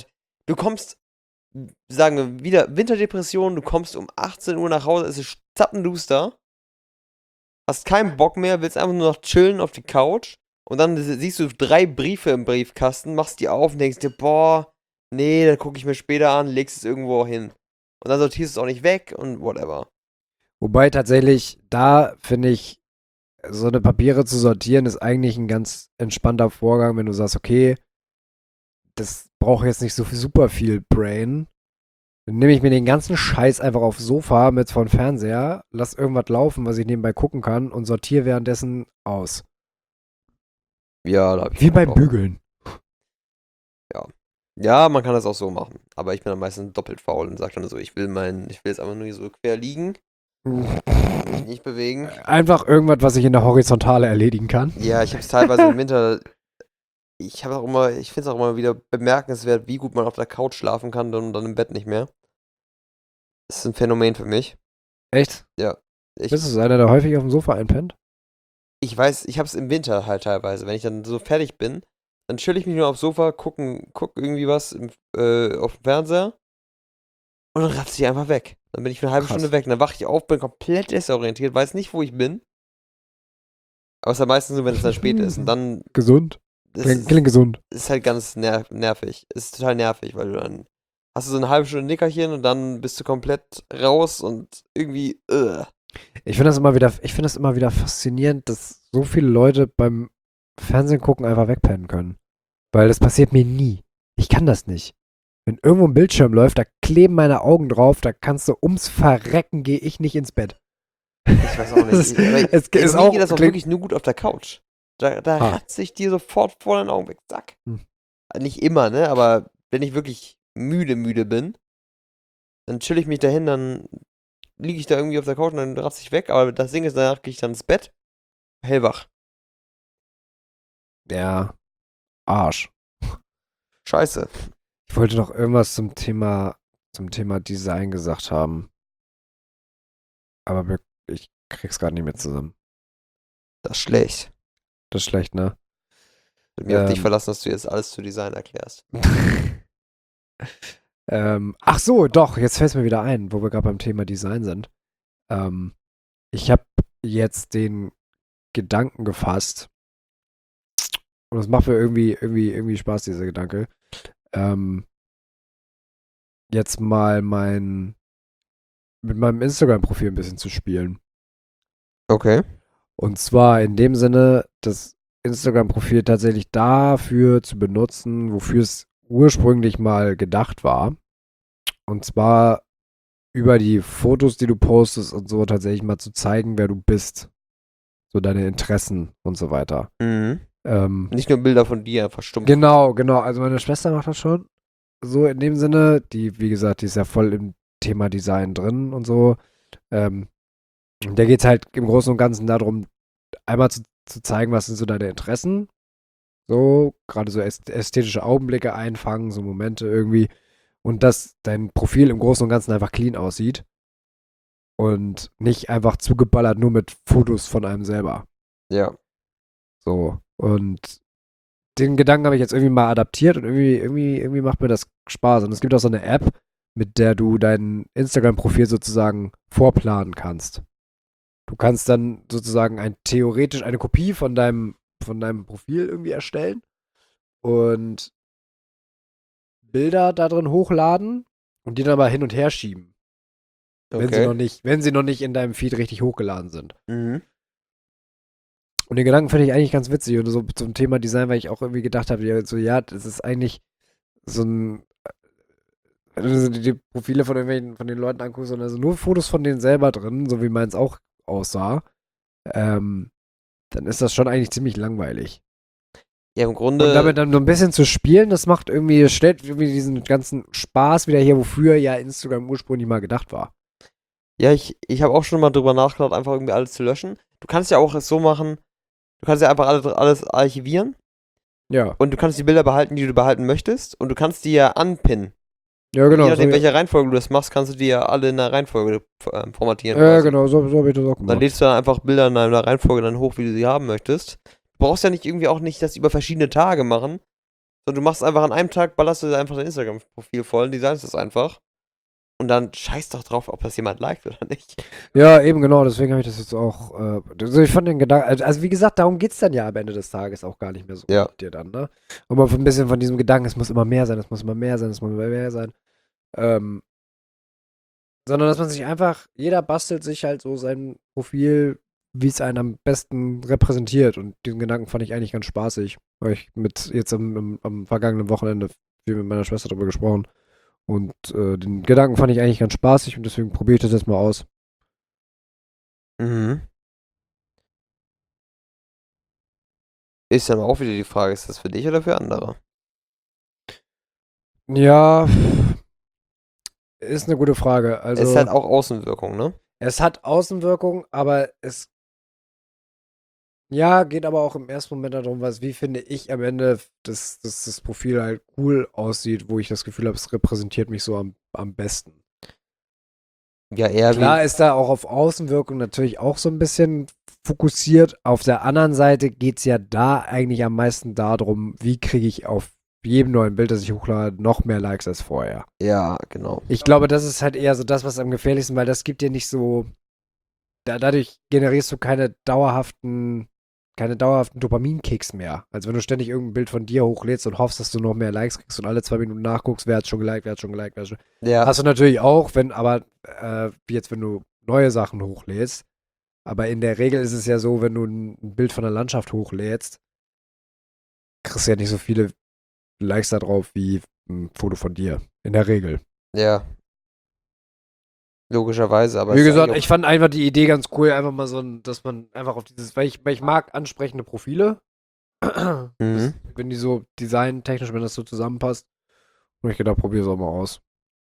sagen wir, wieder Winterdepression, du kommst um 18 Uhr nach Hause, es ist zappenduster, hast keinen Bock mehr, willst einfach nur noch chillen auf die Couch und dann siehst du 3 Briefe im Briefkasten, machst die auf und denkst dir, boah, nee, dann gucke ich mir später an, legst es irgendwo hin. und dann sortierst du es auch nicht weg und whatever. Wobei tatsächlich, da finde ich, so eine Papiere zu sortieren, ist eigentlich ein ganz entspannter Vorgang, wenn du sagst, okay, das braucht jetzt nicht so super viel Brain. Dann nehme ich mir den ganzen Scheiß einfach aufs Sofa mit vor dem Fernseher, lass irgendwas laufen, was ich nebenbei gucken kann und sortiere währenddessen aus. Ja, da habe ich Wie keinen beim Bock drauf. Bügeln. Ja. Ja, man kann das auch so machen. Aber ich bin dann meistens doppelt faul und sage dann so, ich will jetzt einfach nur hier so quer liegen, mich nicht bewegen. Einfach irgendwas, was ich in der Horizontale erledigen kann. Ja, ich habe es teilweise im Winter. Ich finde es auch immer wieder bemerkenswert, wie gut man auf der Couch schlafen kann und dann im Bett nicht mehr. Das ist ein Phänomen für mich. Echt? Ja. Ich, Bist du so einer, der häufig auf dem Sofa einpennt? ich weiß, ich habe es im Winter halt teilweise. Wenn ich dann so fertig bin, dann chill ich mich nur aufs Sofa, guck irgendwie was auf dem Fernseher und dann ratze ich einfach weg. Dann bin ich für eine halbe Krass. Stunde weg. Und dann wache ich auf, bin komplett desorientiert, weiß nicht, wo ich bin. Aber es ist ja meistens so, wenn es dann spät ist. Und dann Gesund. das Klingt gesund. ist halt ganz nervig. Ist total nervig, weil du dann hast du so eine halbe Stunde Nickerchen und dann bist du komplett raus und irgendwie. Ich finde das immer wieder faszinierend, dass so viele Leute beim Fernsehen gucken einfach wegpennen können. Weil das passiert mir nie. Ich kann das nicht. Wenn irgendwo ein Bildschirm läuft, da kleben meine Augen drauf, da kannst du ums Verrecken, gehe ich nicht ins Bett. Ich weiß auch nicht. Aber Es ey, ist mir auch geht das auch klingt- wirklich nur gut auf der Couch. Da Ah. ratze ich dir sofort vor den Augen weg. Zack. Hm. Nicht immer, ne? Aber wenn ich wirklich müde bin, dann chill ich mich dahin, dann liege ich da irgendwie auf der Couch und dann ratze ich weg. Aber das Ding ist, danach gehe ich dann ins Bett, hellwach. Ja, Arsch. Scheiße. Ich wollte noch irgendwas zum Thema Design gesagt haben. Aber ich krieg's gerade nicht mehr zusammen. Das ist schlecht. Das ist schlecht, ne? Ich würde mich auf dich Ähm. verlassen, dass du jetzt alles zu Design erklärst. Ach so, doch, jetzt fällt es mir wieder ein, wo wir gerade beim Thema Design sind. Ich habe jetzt den Gedanken gefasst, und es macht mir irgendwie Spaß, dieser Gedanke, jetzt mal mit meinem Instagram-Profil ein bisschen zu spielen. Okay. Und zwar in dem Sinne, das Instagram-Profil tatsächlich dafür zu benutzen, wofür es ursprünglich mal gedacht war. Und zwar über die Fotos, die du postest und so tatsächlich mal zu zeigen, wer du bist. So deine Interessen und so weiter. Mhm. Nicht nur Bilder von dir, einfach stumpf. Genau. Also meine Schwester macht das schon. So in dem Sinne, die, wie gesagt, die ist ja voll im Thema Design drin und so. Da geht es halt im Großen und Ganzen darum, einmal zu zeigen, was sind so deine Interessen. So, gerade so ästhetische Augenblicke einfangen, so Momente irgendwie. Und dass dein Profil im Großen und Ganzen einfach clean aussieht. Und nicht einfach zugeballert nur mit Fotos von einem selber. Ja. So. Und den Gedanken habe ich jetzt irgendwie mal adaptiert und irgendwie macht mir das Spaß. Und es gibt auch so eine App, mit der du dein Instagram-Profil sozusagen vorplanen kannst. Du kannst dann sozusagen theoretisch eine Kopie von deinem Profil irgendwie erstellen und Bilder da drin hochladen und die dann aber hin und her schieben. Wenn sie noch nicht in deinem Feed richtig hochgeladen sind. Mhm. Und den Gedanken finde ich eigentlich ganz witzig. Und so zum Thema Design, weil ich auch irgendwie gedacht habe, ja, das ist eigentlich so ein. Wenn du so die Profile von von den Leuten anguckst, und also nur Fotos von denen selber drin, so wie meins auch aussah, dann ist das schon eigentlich ziemlich langweilig. Ja, im Grunde. Und damit dann so ein bisschen zu spielen, das stellt irgendwie diesen ganzen Spaß wieder her, wofür ja Instagram ursprünglich mal gedacht war. Ja, ich habe auch schon mal drüber nachgedacht, einfach irgendwie alles zu löschen. Du kannst ja auch es so machen, du kannst ja einfach alles archivieren Ja. und du kannst die Bilder behalten, die du behalten möchtest und du kannst die ja anpinnen. Ja, genau. Je nachdem, So, welcher Reihenfolge du das machst, kannst du die ja alle in der Reihenfolge formatieren. ja, quasi. genau, so habe ich das auch Dann gemacht. lädst du dann einfach Bilder in einer Reihenfolge dann hoch, wie du sie haben möchtest. Du brauchst ja nicht irgendwie auch nicht das über verschiedene Tage machen, sondern du machst einfach an einem Tag, ballerst du einfach dein Instagram-Profil voll, designst das einfach. Und dann scheiß doch drauf, ob das jemand liked oder nicht. Ja, eben genau, deswegen habe ich das jetzt auch. Also ich fand den Gedanken, also wie gesagt, darum geht es dann ja am Ende des Tages auch gar nicht mehr so Ja. mit dir dann, ne? Und mal ein bisschen von diesem Gedanken, es muss immer mehr sein, es muss immer mehr sein, es muss immer mehr sein. Sondern dass man sich einfach, jeder bastelt sich halt so sein Profil, wie es einen am besten repräsentiert. Und diesen Gedanken fand ich eigentlich ganz spaßig. Weil ich mit jetzt am vergangenen Wochenende viel mit meiner Schwester darüber gesprochen. Und den Gedanken fand ich eigentlich ganz spaßig und deswegen probiere ich das jetzt mal aus. Mhm. Ist dann auch wieder die Frage, ist das für dich oder für andere? Ja, ist eine gute Frage. Es ist halt Also, auch Außenwirkung, ne? es hat Außenwirkung, aber es, ja, geht aber auch im ersten Moment darum, wie finde ich am Ende, dass das Profil halt cool aussieht, wo ich das Gefühl habe, es repräsentiert mich so am besten. Ja, eher wie. Klar ist da auch auf Außenwirkung natürlich auch so ein bisschen fokussiert. Auf der anderen Seite geht es ja da eigentlich am meisten darum, wie kriege ich auf jedem neuen Bild, das ich hochlade, noch mehr Likes als vorher. Ja, genau. Ich glaube, das ist halt eher so das, was am gefährlichsten, weil das gibt dir nicht so, dadurch generierst du keine dauerhaften Dopaminkicks mehr. Also wenn du ständig irgendein Bild von dir hochlädst und hoffst, dass du noch mehr Likes kriegst und alle 2 Minuten nachguckst, wer hat schon geliked, wer hat schon geliked, wer hat schon. Ja, Hast du natürlich auch, wie jetzt, wenn du neue Sachen hochlädst. Aber in der Regel ist es ja so, wenn du ein Bild von der Landschaft hochlädst, kriegst du ja nicht so viele Likes da drauf wie ein Foto von dir. In der Regel. ja, logischerweise, aber Wie es ist eigentlich gesagt, auch. ich fand einfach die Idee ganz cool, einfach mal dass man einfach auf weil ich mag ansprechende Profile. Mhm. Wenn die so designtechnisch, wenn das so zusammenpasst. Und ich gedacht, probier es auch mal aus.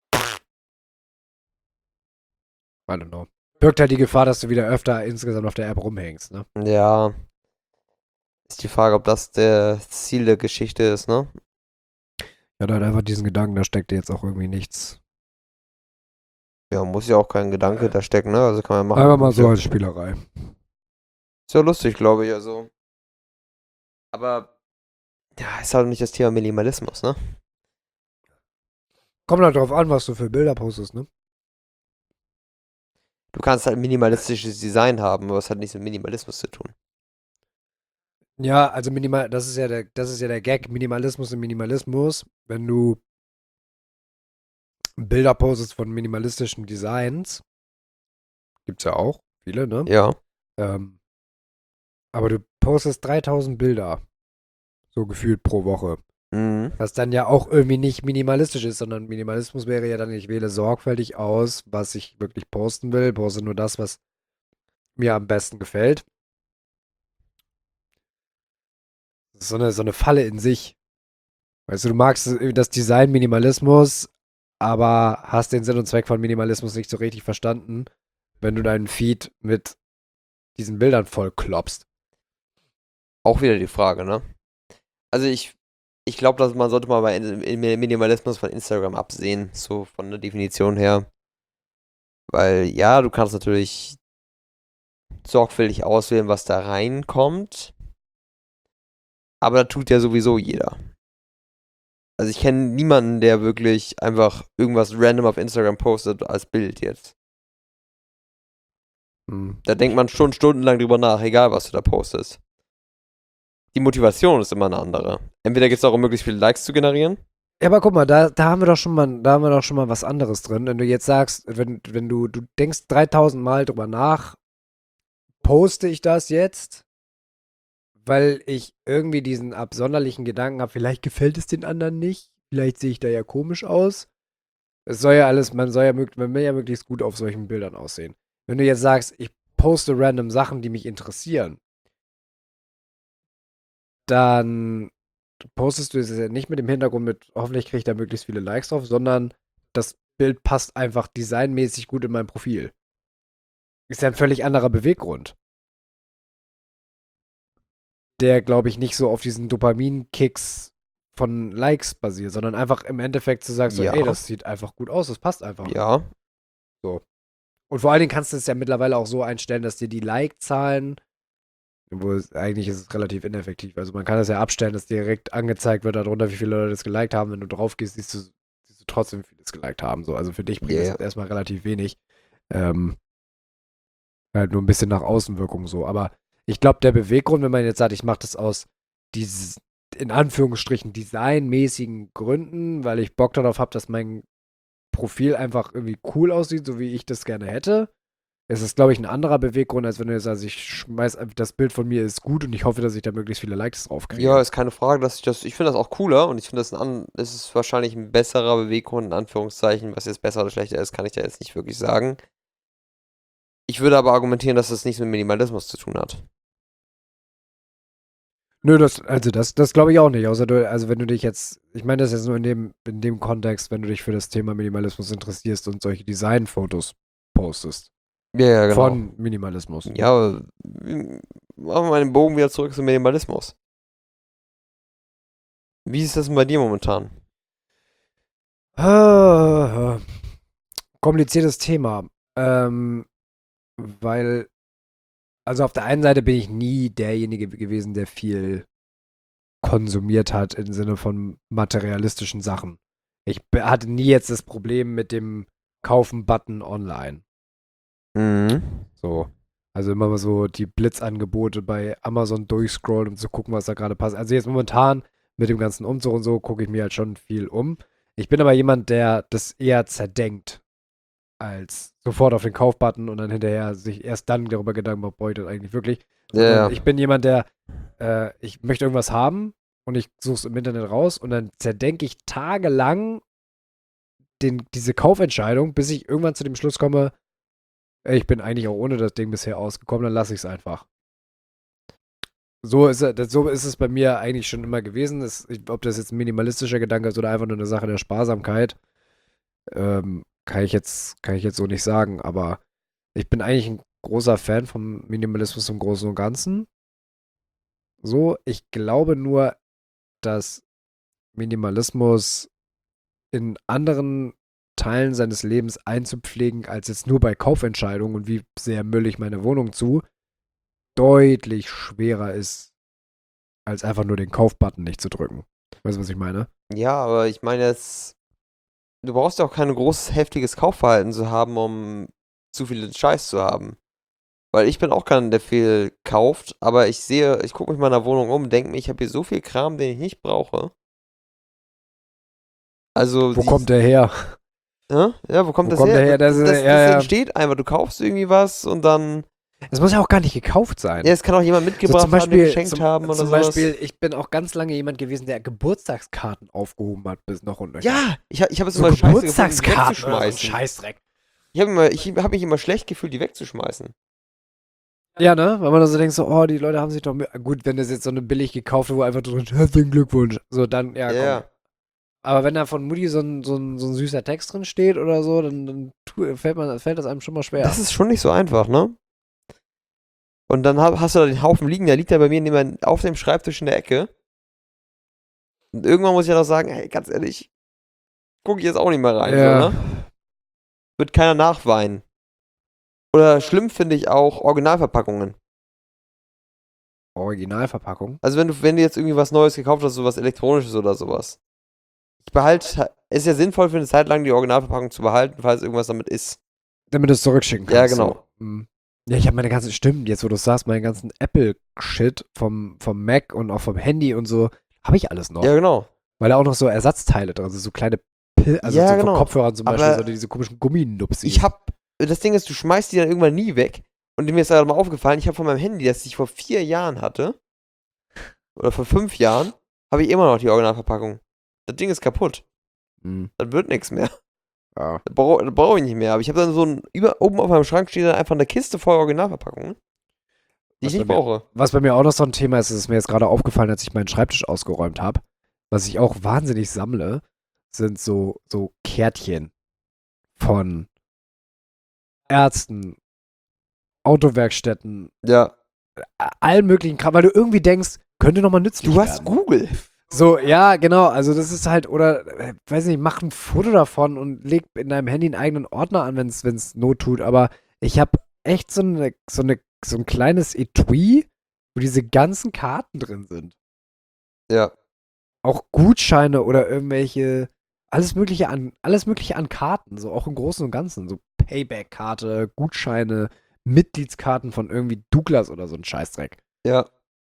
I don't know. Birgt halt die Gefahr, dass du wieder öfter insgesamt auf der App rumhängst, ne? Ja, ist die Frage, ob das der Ziel der Geschichte ist, ne? Ja, da hat einfach diesen Gedanken, da steckt jetzt auch irgendwie nichts. Ja, muss ja auch kein Gedanke da stecken, ne? Also kann man machen. Einfach mal so als Spielerei. Ist ja lustig, glaube ich, also. Aber, ja, ist halt nicht das Thema Minimalismus, ne? Kommt halt drauf an, was du für Bilder postest, ne? Du kannst halt minimalistisches Design haben, aber es hat nichts mit Minimalismus zu tun. Ja, also das ist ja der Gag, Minimalismus im Minimalismus. Wenn du Bilder postest von minimalistischen Designs, gibt's ja auch viele, ne? Ja. Ähm, aber du postest 3000 Bilder, so gefühlt pro Woche. Mhm. Was dann ja auch irgendwie nicht minimalistisch ist, sondern Minimalismus wäre ja dann, ich wähle sorgfältig aus, was ich wirklich posten will, poste nur das, was mir am besten gefällt. Das ist so eine Falle in sich. Weißt du, du magst das Design Minimalismus, aber hast den Sinn und Zweck von Minimalismus nicht so richtig verstanden, wenn du deinen Feed mit diesen Bildern voll klopfst. Auch wieder die Frage, ne? Also ich glaube, dass man sollte mal bei Minimalismus von Instagram absehen, so von der Definition her. Weil ja, du kannst natürlich sorgfältig auswählen, was da reinkommt. Aber das tut ja sowieso jeder. Also ich kenne niemanden, der wirklich einfach irgendwas random auf Instagram postet als Bild jetzt. Hm. Da denkt man schon stundenlang drüber nach, egal was du da postest. Die Motivation ist immer eine andere. Entweder geht es darum, möglichst viele Likes zu generieren. Ja, aber guck mal, da haben wir doch schon mal, da haben wir doch schon mal was anderes drin. Wenn du jetzt sagst, wenn du denkst 3000 Mal drüber nach, poste ich das jetzt, weil ich irgendwie diesen absonderlichen Gedanken habe, vielleicht gefällt es den anderen nicht, vielleicht sehe ich da ja komisch aus. Es soll ja alles, man will ja möglichst gut auf solchen Bildern aussehen. Wenn du jetzt sagst, ich poste random Sachen, die mich interessieren, dann postest du es ja nicht mit dem Hintergrund mit, hoffentlich kriege ich da möglichst viele Likes drauf, sondern das Bild passt einfach designmäßig gut in mein Profil. Ist ja ein völlig anderer Beweggrund, der, glaube ich, nicht so auf diesen Dopamin-Kicks von Likes basiert, sondern einfach im Endeffekt zu sagen, so, Ja, ey, das sieht einfach gut aus, das passt einfach. ja, So. Und vor allen Dingen kannst du es ja mittlerweile auch so einstellen, dass dir die Like-Zahlen, obwohl eigentlich ist es relativ ineffektiv. Also man kann das ja abstellen, dass direkt angezeigt wird darunter, wie viele Leute das geliked haben. Wenn du drauf gehst, siehst du trotzdem, wie viele es geliked haben. So. Also für dich bringt das ja. jetzt erstmal relativ wenig. Ähm, halt nur ein bisschen nach Außenwirkung so. Aber ich glaube, der Beweggrund, wenn man jetzt sagt, ich mache das aus dieses, in Anführungsstrichen, designmäßigen Gründen, weil ich Bock darauf habe, dass mein Profil einfach irgendwie cool aussieht, so wie ich das gerne hätte. Es ist, glaube ich, ein anderer Beweggrund, als wenn du jetzt sagst, ich schmeiß einfach, das Bild von mir ist gut und ich hoffe, dass ich da möglichst viele Likes drauf Ja, kriege. ist keine Frage, ich finde das auch cooler und ich finde das ist wahrscheinlich ein besserer Beweggrund, in Anführungszeichen. Was jetzt besser oder schlechter ist, kann ich da jetzt nicht wirklich sagen. Ich würde aber argumentieren, dass das nichts mit Minimalismus zu tun hat. Nö, das glaube ich auch nicht. Außer also wenn du dich jetzt, ich meine das jetzt nur in dem Kontext, wenn du dich für das Thema Minimalismus interessierst und solche Designfotos postest. Ja, ja, genau. Von Minimalismus. Ja, aber machen wir mal den Bogen wieder zurück zum Minimalismus. Wie ist das denn bei dir momentan? Ah, kompliziertes Thema. Weil, also auf der einen Seite bin ich nie derjenige gewesen, der viel konsumiert hat im Sinne von materialistischen Sachen. Ich hatte nie jetzt das Problem mit dem Kaufen-Button online. Mhm. So. Also immer mal so die Blitzangebote bei Amazon durchscrollen, um zu gucken, was da gerade passt. Also jetzt momentan mit dem ganzen Umzug und so gucke ich mir halt schon viel um. Ich bin aber jemand, der das eher zerdenkt, als sofort auf den Kaufbutton und dann hinterher sich erst dann darüber Gedanken macht, brauche ich das eigentlich wirklich. Ja, Sondern ja. ich bin jemand, der, ich möchte irgendwas haben und ich suche es im Internet raus und dann zerdenke ich tagelang diese Kaufentscheidung, bis ich irgendwann zu dem Schluss komme, ey, ich bin eigentlich auch ohne das Ding bisher ausgekommen, dann lasse ich es einfach. So ist es bei mir eigentlich schon immer gewesen. Ob das jetzt ein minimalistischer Gedanke ist oder einfach nur eine Sache der Sparsamkeit, kann ich jetzt so nicht sagen. Aber ich bin eigentlich ein großer Fan vom Minimalismus im Großen und Ganzen. So, ich glaube nur, dass Minimalismus in anderen Teilen seines Lebens einzupflegen, als jetzt nur bei Kaufentscheidungen und wie sehr mülle ich meine Wohnung zu, deutlich schwerer ist, als einfach nur den Kaufbutton nicht zu drücken. Weißt du, was ich meine? Ja, aber ich meine jetzt, du brauchst ja auch kein großes, heftiges Kaufverhalten zu haben, um zu viel Scheiß zu haben. Weil ich bin auch keiner, der viel kauft, aber ich gucke mich in meiner Wohnung um, denke mir, ich habe hier so viel Kram, den ich nicht brauche. Also, Wo kommt der her? Ja, wo kommt Wo das kommt her? der her? Das Ja, ja. entsteht einfach. Du kaufst irgendwie was und dann. Es muss ja auch gar nicht gekauft sein. Ja, es kann auch jemand So mitgebracht zum haben, dir Beispiel, geschenkt haben oder zum sowas. Beispiel, ich bin auch ganz lange jemand gewesen, der Geburtstagskarten aufgehoben hat bis noch und nöcher. Ja, ich hab es So immer scheiße gefunden, die Geburtstagskarten oder so ein wegzuschmeißen. Scheißdreck. Ich hab mich immer schlecht gefühlt, die wegzuschmeißen. Ja, ne? Weil man dann so denkt, so, oh, die Leute haben sich doch. Gut, wenn das jetzt so eine billig gekaufte, wo einfach drin, herzlichen Glückwunsch. So, dann, ja, Ja, komm. ja. Aber wenn da von Mutti so ein süßer Text drin steht oder so, dann fällt das einem schon mal schwer. Das ist schon nicht so einfach, ne? Und dann hast du da den Haufen liegen, der liegt da bei mir auf dem Schreibtisch in der Ecke. Und irgendwann muss ich ja noch sagen, hey, ganz ehrlich, guck ich jetzt auch nicht mehr rein, Ja. so, ne? Wird keiner nachweinen. Oder schlimm finde ich auch Originalverpackungen. Originalverpackung. Also wenn du jetzt irgendwie was Neues gekauft hast, sowas Elektronisches oder sowas. Es ist ja sinnvoll für eine Zeit lang die Originalverpackung zu behalten, falls irgendwas damit ist. Damit du es zurückschicken kannst. Ja, genau. So. Ja, ich habe meine ganzen Stimmen, jetzt wo du sagst, meinen ganzen Apple-Shit vom Mac und auch vom Handy und so, habe ich alles noch. Ja, genau. Weil da auch noch so Ersatzteile drin sind, so kleine also Ja, so genau. von Kopfhörern zum Aber Beispiel, so diese komischen Gumminupsis. Das Ding ist, du schmeißt die dann irgendwann nie weg. Und mir ist gerade mal aufgefallen, ich habe von meinem Handy, das ich vor 4 Jahren hatte, oder vor 5 Jahren, habe ich immer noch die Originalverpackung. Das Ding ist kaputt. Das wird nichts mehr. Ja. Das brauche ich nicht mehr. Aber ich habe dann oben auf meinem Schrank steht dann einfach eine Kiste voll Originalverpackungen, die ich nicht brauche. Was bei mir auch noch so ein Thema ist, ist mir jetzt gerade aufgefallen, als ich meinen Schreibtisch ausgeräumt habe. Was ich auch wahnsinnig sammle, sind so Kärtchen von Ärzten, Autowerkstätten, Ja. allen möglichen Kram, weil du irgendwie denkst, könnte nochmal nützlich Du hast werden. Google. So, ja, genau, also das ist halt, oder, weiß nicht, mach ein Foto davon und leg in deinem Handy einen eigenen Ordner an, wenn es Not tut, aber ich habe echt so ein kleines Etui, wo diese ganzen Karten drin sind. Ja. Auch Gutscheine oder irgendwelche, alles mögliche an Karten, so auch im Großen und Ganzen, so Payback-Karte, Gutscheine, Mitgliedskarten von irgendwie Douglas oder so ein Scheißdreck. Ja.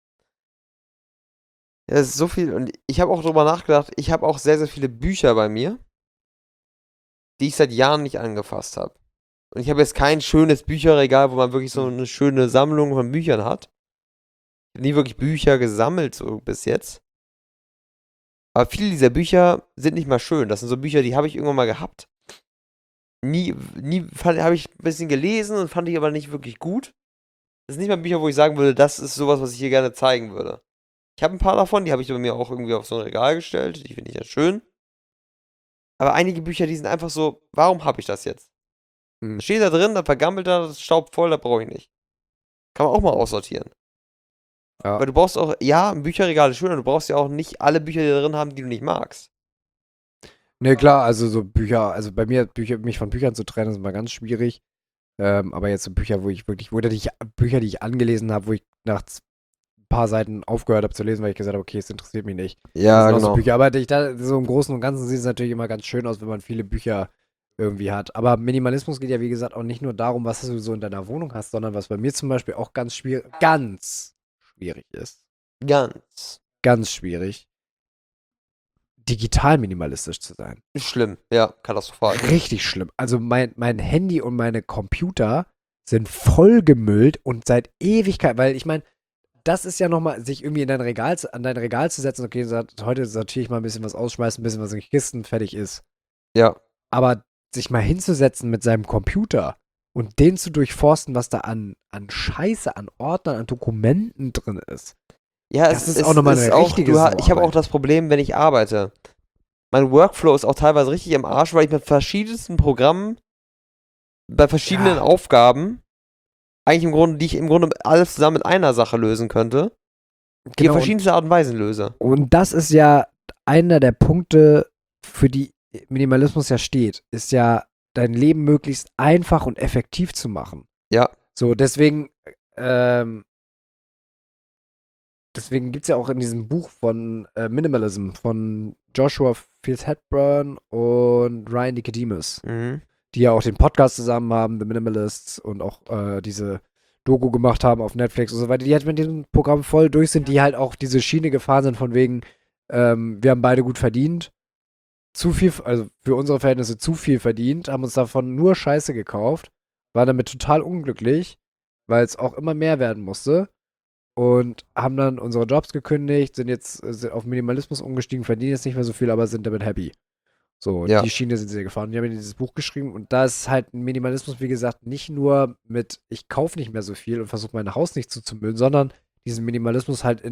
Ja, es ist so viel. Und ich habe auch drüber nachgedacht, ich habe auch sehr, sehr viele Bücher bei mir, die ich seit Jahren nicht angefasst habe. Und ich habe jetzt kein schönes Bücherregal, wo man wirklich so eine schöne Sammlung von Büchern hat. Ich habe nie wirklich Bücher gesammelt, so bis jetzt. Aber viele dieser Bücher sind nicht mal schön. Das sind so Bücher, die habe ich irgendwann mal gehabt. Nie habe ich ein bisschen gelesen und fand ich aber nicht wirklich gut. Das sind nicht mal Bücher, wo ich sagen würde, das ist sowas, was ich hier gerne zeigen würde. Ich habe ein paar davon, die habe ich bei mir auch irgendwie auf so ein Regal gestellt. Die finde ich ja schön. Aber einige Bücher, die sind einfach so, warum habe ich das jetzt? Das steht da drin, da vergammelt da, das staubt voll, da brauche ich nicht. Kann man auch mal aussortieren. Ja. Weil du brauchst auch, ja, ein Bücherregal ist schön, aber du brauchst ja auch nicht alle Bücher, die da drin haben, die du nicht magst. Ne, klar, also so Bücher, also bei mir, mich von Büchern zu trennen, ist immer ganz schwierig. Aber jetzt so Bücher, Bücher, die ich angelesen habe, wo ich nach ein paar Seiten aufgehört habe zu lesen, weil ich gesagt habe, okay, es interessiert mich nicht. Das Ja, sind auch so genau. Bücher, aber so im Großen und Ganzen sieht es natürlich immer ganz schön aus, wenn man viele Bücher irgendwie hat. Aber Minimalismus geht ja, wie gesagt, auch nicht nur darum, was du so in deiner Wohnung hast, sondern was bei mir zum Beispiel auch ganz schwierig ist. Ganz schwierig, digital minimalistisch zu sein. Schlimm, ja, katastrophal. Richtig schlimm. Also mein Handy und meine Computer sind vollgemüllt und seit Ewigkeit, weil ich meine, das ist ja nochmal, sich irgendwie an dein Regal zu setzen, okay, heute sortiere ich mal ein bisschen was aus, schmeiß ein bisschen was in die Kisten, fertig ist. Ja. Aber sich mal hinzusetzen mit seinem Computer und den zu durchforsten, was da an Scheiße, an Ordnern, an Dokumenten drin ist. Ja, Das ist auch nochmal eine richtige ich habe auch Sauarbeit. das Problem, wenn ich arbeite. Mein Workflow ist auch teilweise richtig im Arsch, weil ich mit verschiedensten Programmen bei verschiedenen Ja. Aufgaben eigentlich die ich im Grunde alles zusammen mit einer Sache lösen könnte, die auf Genau, verschiedenste Art und Weisen löse. und das ist ja einer der Punkte, für die Minimalismus ja steht, ist ja, dein Leben möglichst einfach und effektiv zu machen. Ja. So, deswegen gibt es ja auch in diesem Buch von Minimalism von Joshua Fields Hepburn und Ryan Nicodemus, Mhm. die ja auch den Podcast zusammen haben, The Minimalists, und auch diese Doku gemacht haben auf Netflix und so weiter, die halt mit diesem Programm voll durch sind, die halt auch diese Schiene gefahren sind von wegen, wir haben beide gut verdient, zu viel, also für unsere Verhältnisse zu viel verdient, haben uns davon nur Scheiße gekauft, waren damit total unglücklich, weil es auch immer mehr werden musste und haben dann unsere Jobs gekündigt, sind auf Minimalismus umgestiegen, verdienen jetzt nicht mehr so viel, aber sind damit happy. So, Ja. die Schiene sind sie gefahren. Die haben dieses Buch geschrieben und da ist halt ein Minimalismus, wie gesagt, nicht nur mit, ich kaufe nicht mehr so viel und versuche mein Haus nicht zuzumüllen, sondern diesen Minimalismus halt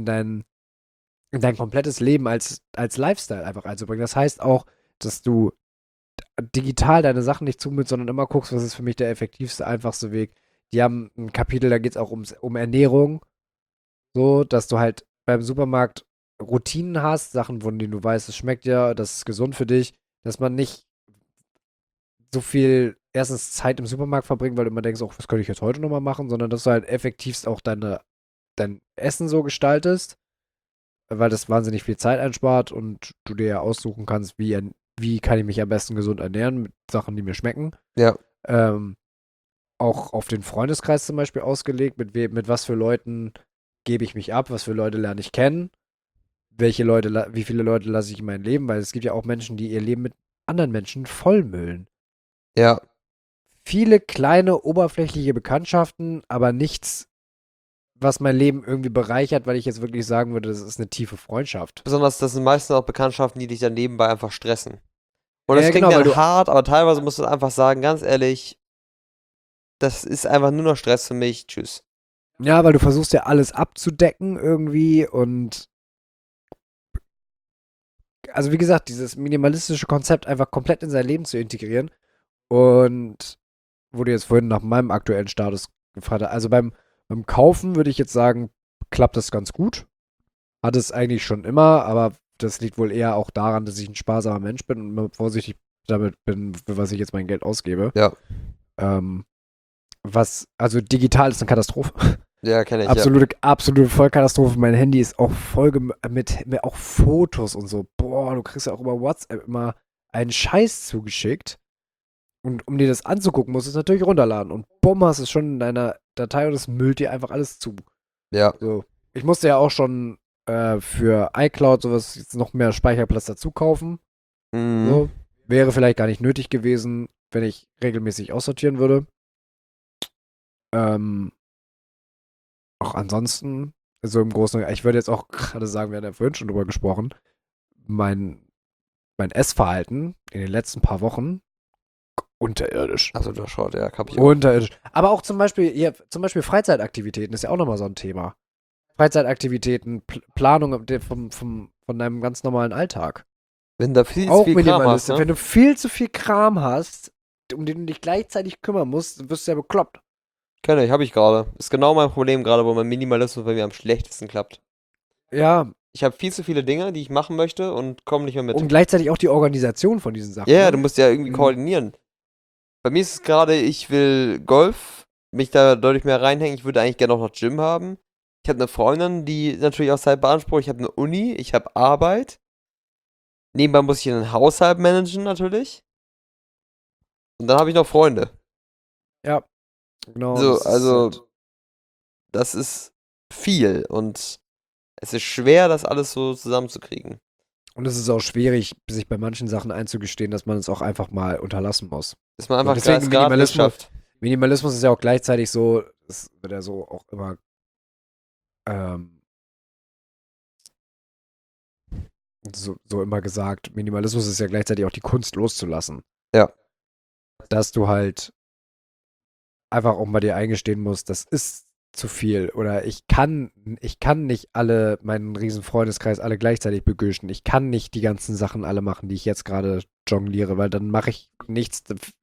in dein komplettes Leben als Lifestyle einfach einzubringen. Das heißt auch, dass du digital deine Sachen nicht zumüllst, sondern immer guckst, was ist für mich der effektivste, einfachste Weg. Die haben ein Kapitel, da geht es auch um Ernährung, so, dass du halt beim Supermarkt Routinen hast, Sachen, von denen du weißt, es schmeckt ja, das ist gesund für dich, dass man nicht so viel erstens Zeit im Supermarkt verbringt, weil du immer denkst, oh, was könnte ich jetzt heute nochmal machen, sondern dass du halt effektivst auch dein Essen so gestaltest, weil das wahnsinnig viel Zeit einspart und du dir ja aussuchen kannst, wie kann ich mich am besten gesund ernähren mit Sachen, die mir schmecken. Ja. Ähm, auch auf den Freundeskreis zum Beispiel ausgelegt, mit was für Leuten gebe ich mich ab, was für Leute lerne ich kennen, wie viele Leute lasse ich in mein Leben, weil es gibt ja auch Menschen, die ihr Leben mit anderen Menschen vollmüllen. Ja. Viele kleine, oberflächliche Bekanntschaften, aber nichts, was mein Leben irgendwie bereichert, weil ich jetzt wirklich sagen würde, das ist eine tiefe Freundschaft. Besonders, das sind meistens auch Bekanntschaften, die dich dann nebenbei einfach stressen. Und das Ja, klingt genau, weil dann du, hart, aber teilweise musst du einfach sagen, ganz ehrlich, das ist einfach nur noch Stress für mich. Tschüss. ja, weil du versuchst ja alles abzudecken irgendwie und also wie gesagt, dieses minimalistische Konzept einfach komplett in sein Leben zu integrieren und wo du jetzt vorhin nach meinem aktuellen Status gefragt hast, also beim Kaufen würde ich jetzt sagen, klappt das ganz gut. Hat es eigentlich schon immer, aber das liegt wohl eher auch daran, dass ich ein sparsamer Mensch bin und immer vorsichtig damit bin, für was ich jetzt mein Geld ausgebe. Ja. Also digital ist eine Katastrophe. Ja, kenne ich, Absolute Vollkatastrophe. Mein Handy ist auch voll mit auch Fotos und so. Boah, du kriegst ja auch über WhatsApp immer einen Scheiß zugeschickt. Und um dir das anzugucken, musst du es natürlich runterladen. Und bumm, hast es schon in deiner Datei und es müllt dir einfach alles zu. Ja. So. Ich musste ja auch schon für iCloud sowas jetzt noch mehr Speicherplatz dazu kaufen. Mhm. So. Wäre vielleicht gar nicht nötig gewesen, wenn ich regelmäßig aussortieren würde. Ähm, auch ansonsten, so im Großen und Ganzen, ich würde jetzt auch gerade sagen, wir haben ja vorhin schon drüber gesprochen, mein, mein Essverhalten in den letzten paar Wochen unterirdisch. Also das schaut, ja, hab ich auch. Unterirdisch. Aber auch zum Beispiel Freizeitaktivitäten ist ja auch nochmal so ein Thema. Freizeitaktivitäten, Planung von deinem ganz normalen Alltag. Wenn du da viel zu Auch viel Kram hast, minimalistisch. ne? Wenn du viel zu viel Kram hast, um den du dich gleichzeitig kümmern musst, wirst du ja bekloppt. Kenne ich, habe ich gerade. Ist genau mein Problem gerade, wo mein Minimalismus bei mir am schlechtesten klappt. Ja, Ich habe viel zu viele Dinge, die ich machen möchte und komme nicht mehr mit. und gleichzeitig auch die Organisation von diesen Sachen. Ja, Ne? du musst ja irgendwie Mhm. koordinieren. Bei mir ist es gerade, ich will Golf, mich da deutlich mehr reinhängen. Ich würde eigentlich gerne auch noch Gym haben. Ich habe eine Freundin, die natürlich auch Zeit beansprucht. Ich habe eine Uni, ich habe Arbeit. Nebenbei muss ich einen Haushalt managen natürlich. Und dann habe ich noch Freunde. Ja, genau. So, Das ist also halt, das ist viel und es ist schwer, das alles so zusammenzukriegen. und es ist auch schwierig, sich bei manchen Sachen einzugestehen, dass man es auch einfach mal unterlassen muss. Dass man So, einfach deswegen es gerade nicht schafft. Minimalismus ist ja auch gleichzeitig so, das wird ja so auch immer ähm, so immer gesagt, Minimalismus ist ja gleichzeitig auch die Kunst loszulassen. Ja. Dass du halt einfach auch mal dir eingestehen musst, das ist zu viel. Oder ich kann nicht meinen riesen Freundeskreis alle gleichzeitig begüschen. Ich kann nicht die ganzen Sachen alle machen, die ich jetzt gerade jongliere, weil dann mache ich nichts.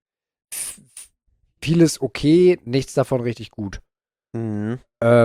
Vieles okay, nichts davon richtig gut. Mhm.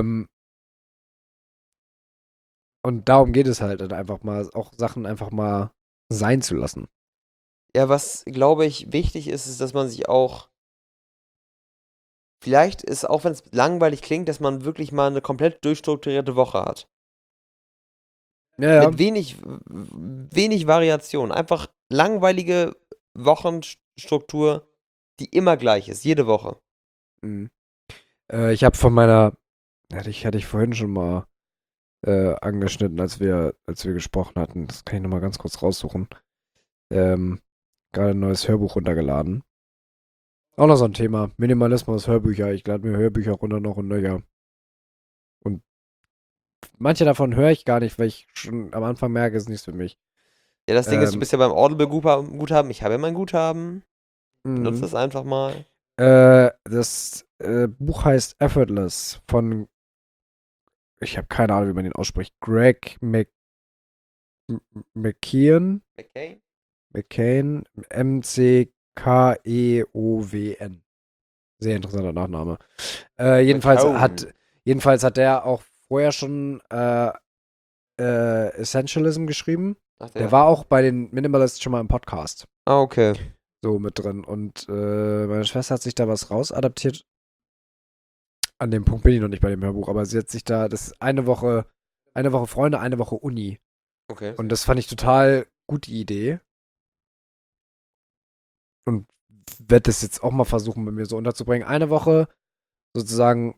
Und darum geht es halt dann einfach mal, auch Sachen einfach mal sein zu lassen. Ja, was glaube ich wichtig ist, ist, dass man sich auch, vielleicht ist, auch wenn es langweilig klingt, dass man wirklich mal eine komplett durchstrukturierte Woche hat. Ja, ja. Mit wenig Variation. Einfach langweilige Wochenstruktur, die immer gleich ist, jede Woche. Mhm. Ich habe von meiner, hatte ich vorhin schon mal angeschnitten, als wir gesprochen hatten. Das kann ich nochmal ganz kurz raussuchen. Gerade ein neues Hörbuch runtergeladen. Auch noch so ein Thema. Minimalismus, Hörbücher. Ich lade mir Hörbücher runter noch und nöcher. Und manche davon höre ich gar nicht, weil ich schon am Anfang merke, es ist nichts für mich. Ja, das Ding ist, du Ähm, bist ja beim Audible-Guthaben. Ich habe ja mein Guthaben. Benutze mhm. das einfach mal. Das Buch heißt Effortless von, ich habe keine Ahnung, wie man den ausspricht. Greg McKeown. Okay. McCain. Mckeown. Sehr interessanter Nachname. McCone. Jedenfalls hat der auch vorher schon Essentialism geschrieben. Ach, Der der. war auch bei den Minimalists schon mal im Podcast Ah, okay. so mit drin. Und meine Schwester hat sich da was rausadaptiert. An dem Punkt bin ich noch nicht bei dem Hörbuch, aber sie hat sich da, das ist eine Woche Freunde, eine Woche Uni. Okay. Und das fand ich total gute Idee. Und werde das jetzt auch mal versuchen, bei mir so unterzubringen. Eine Woche sozusagen,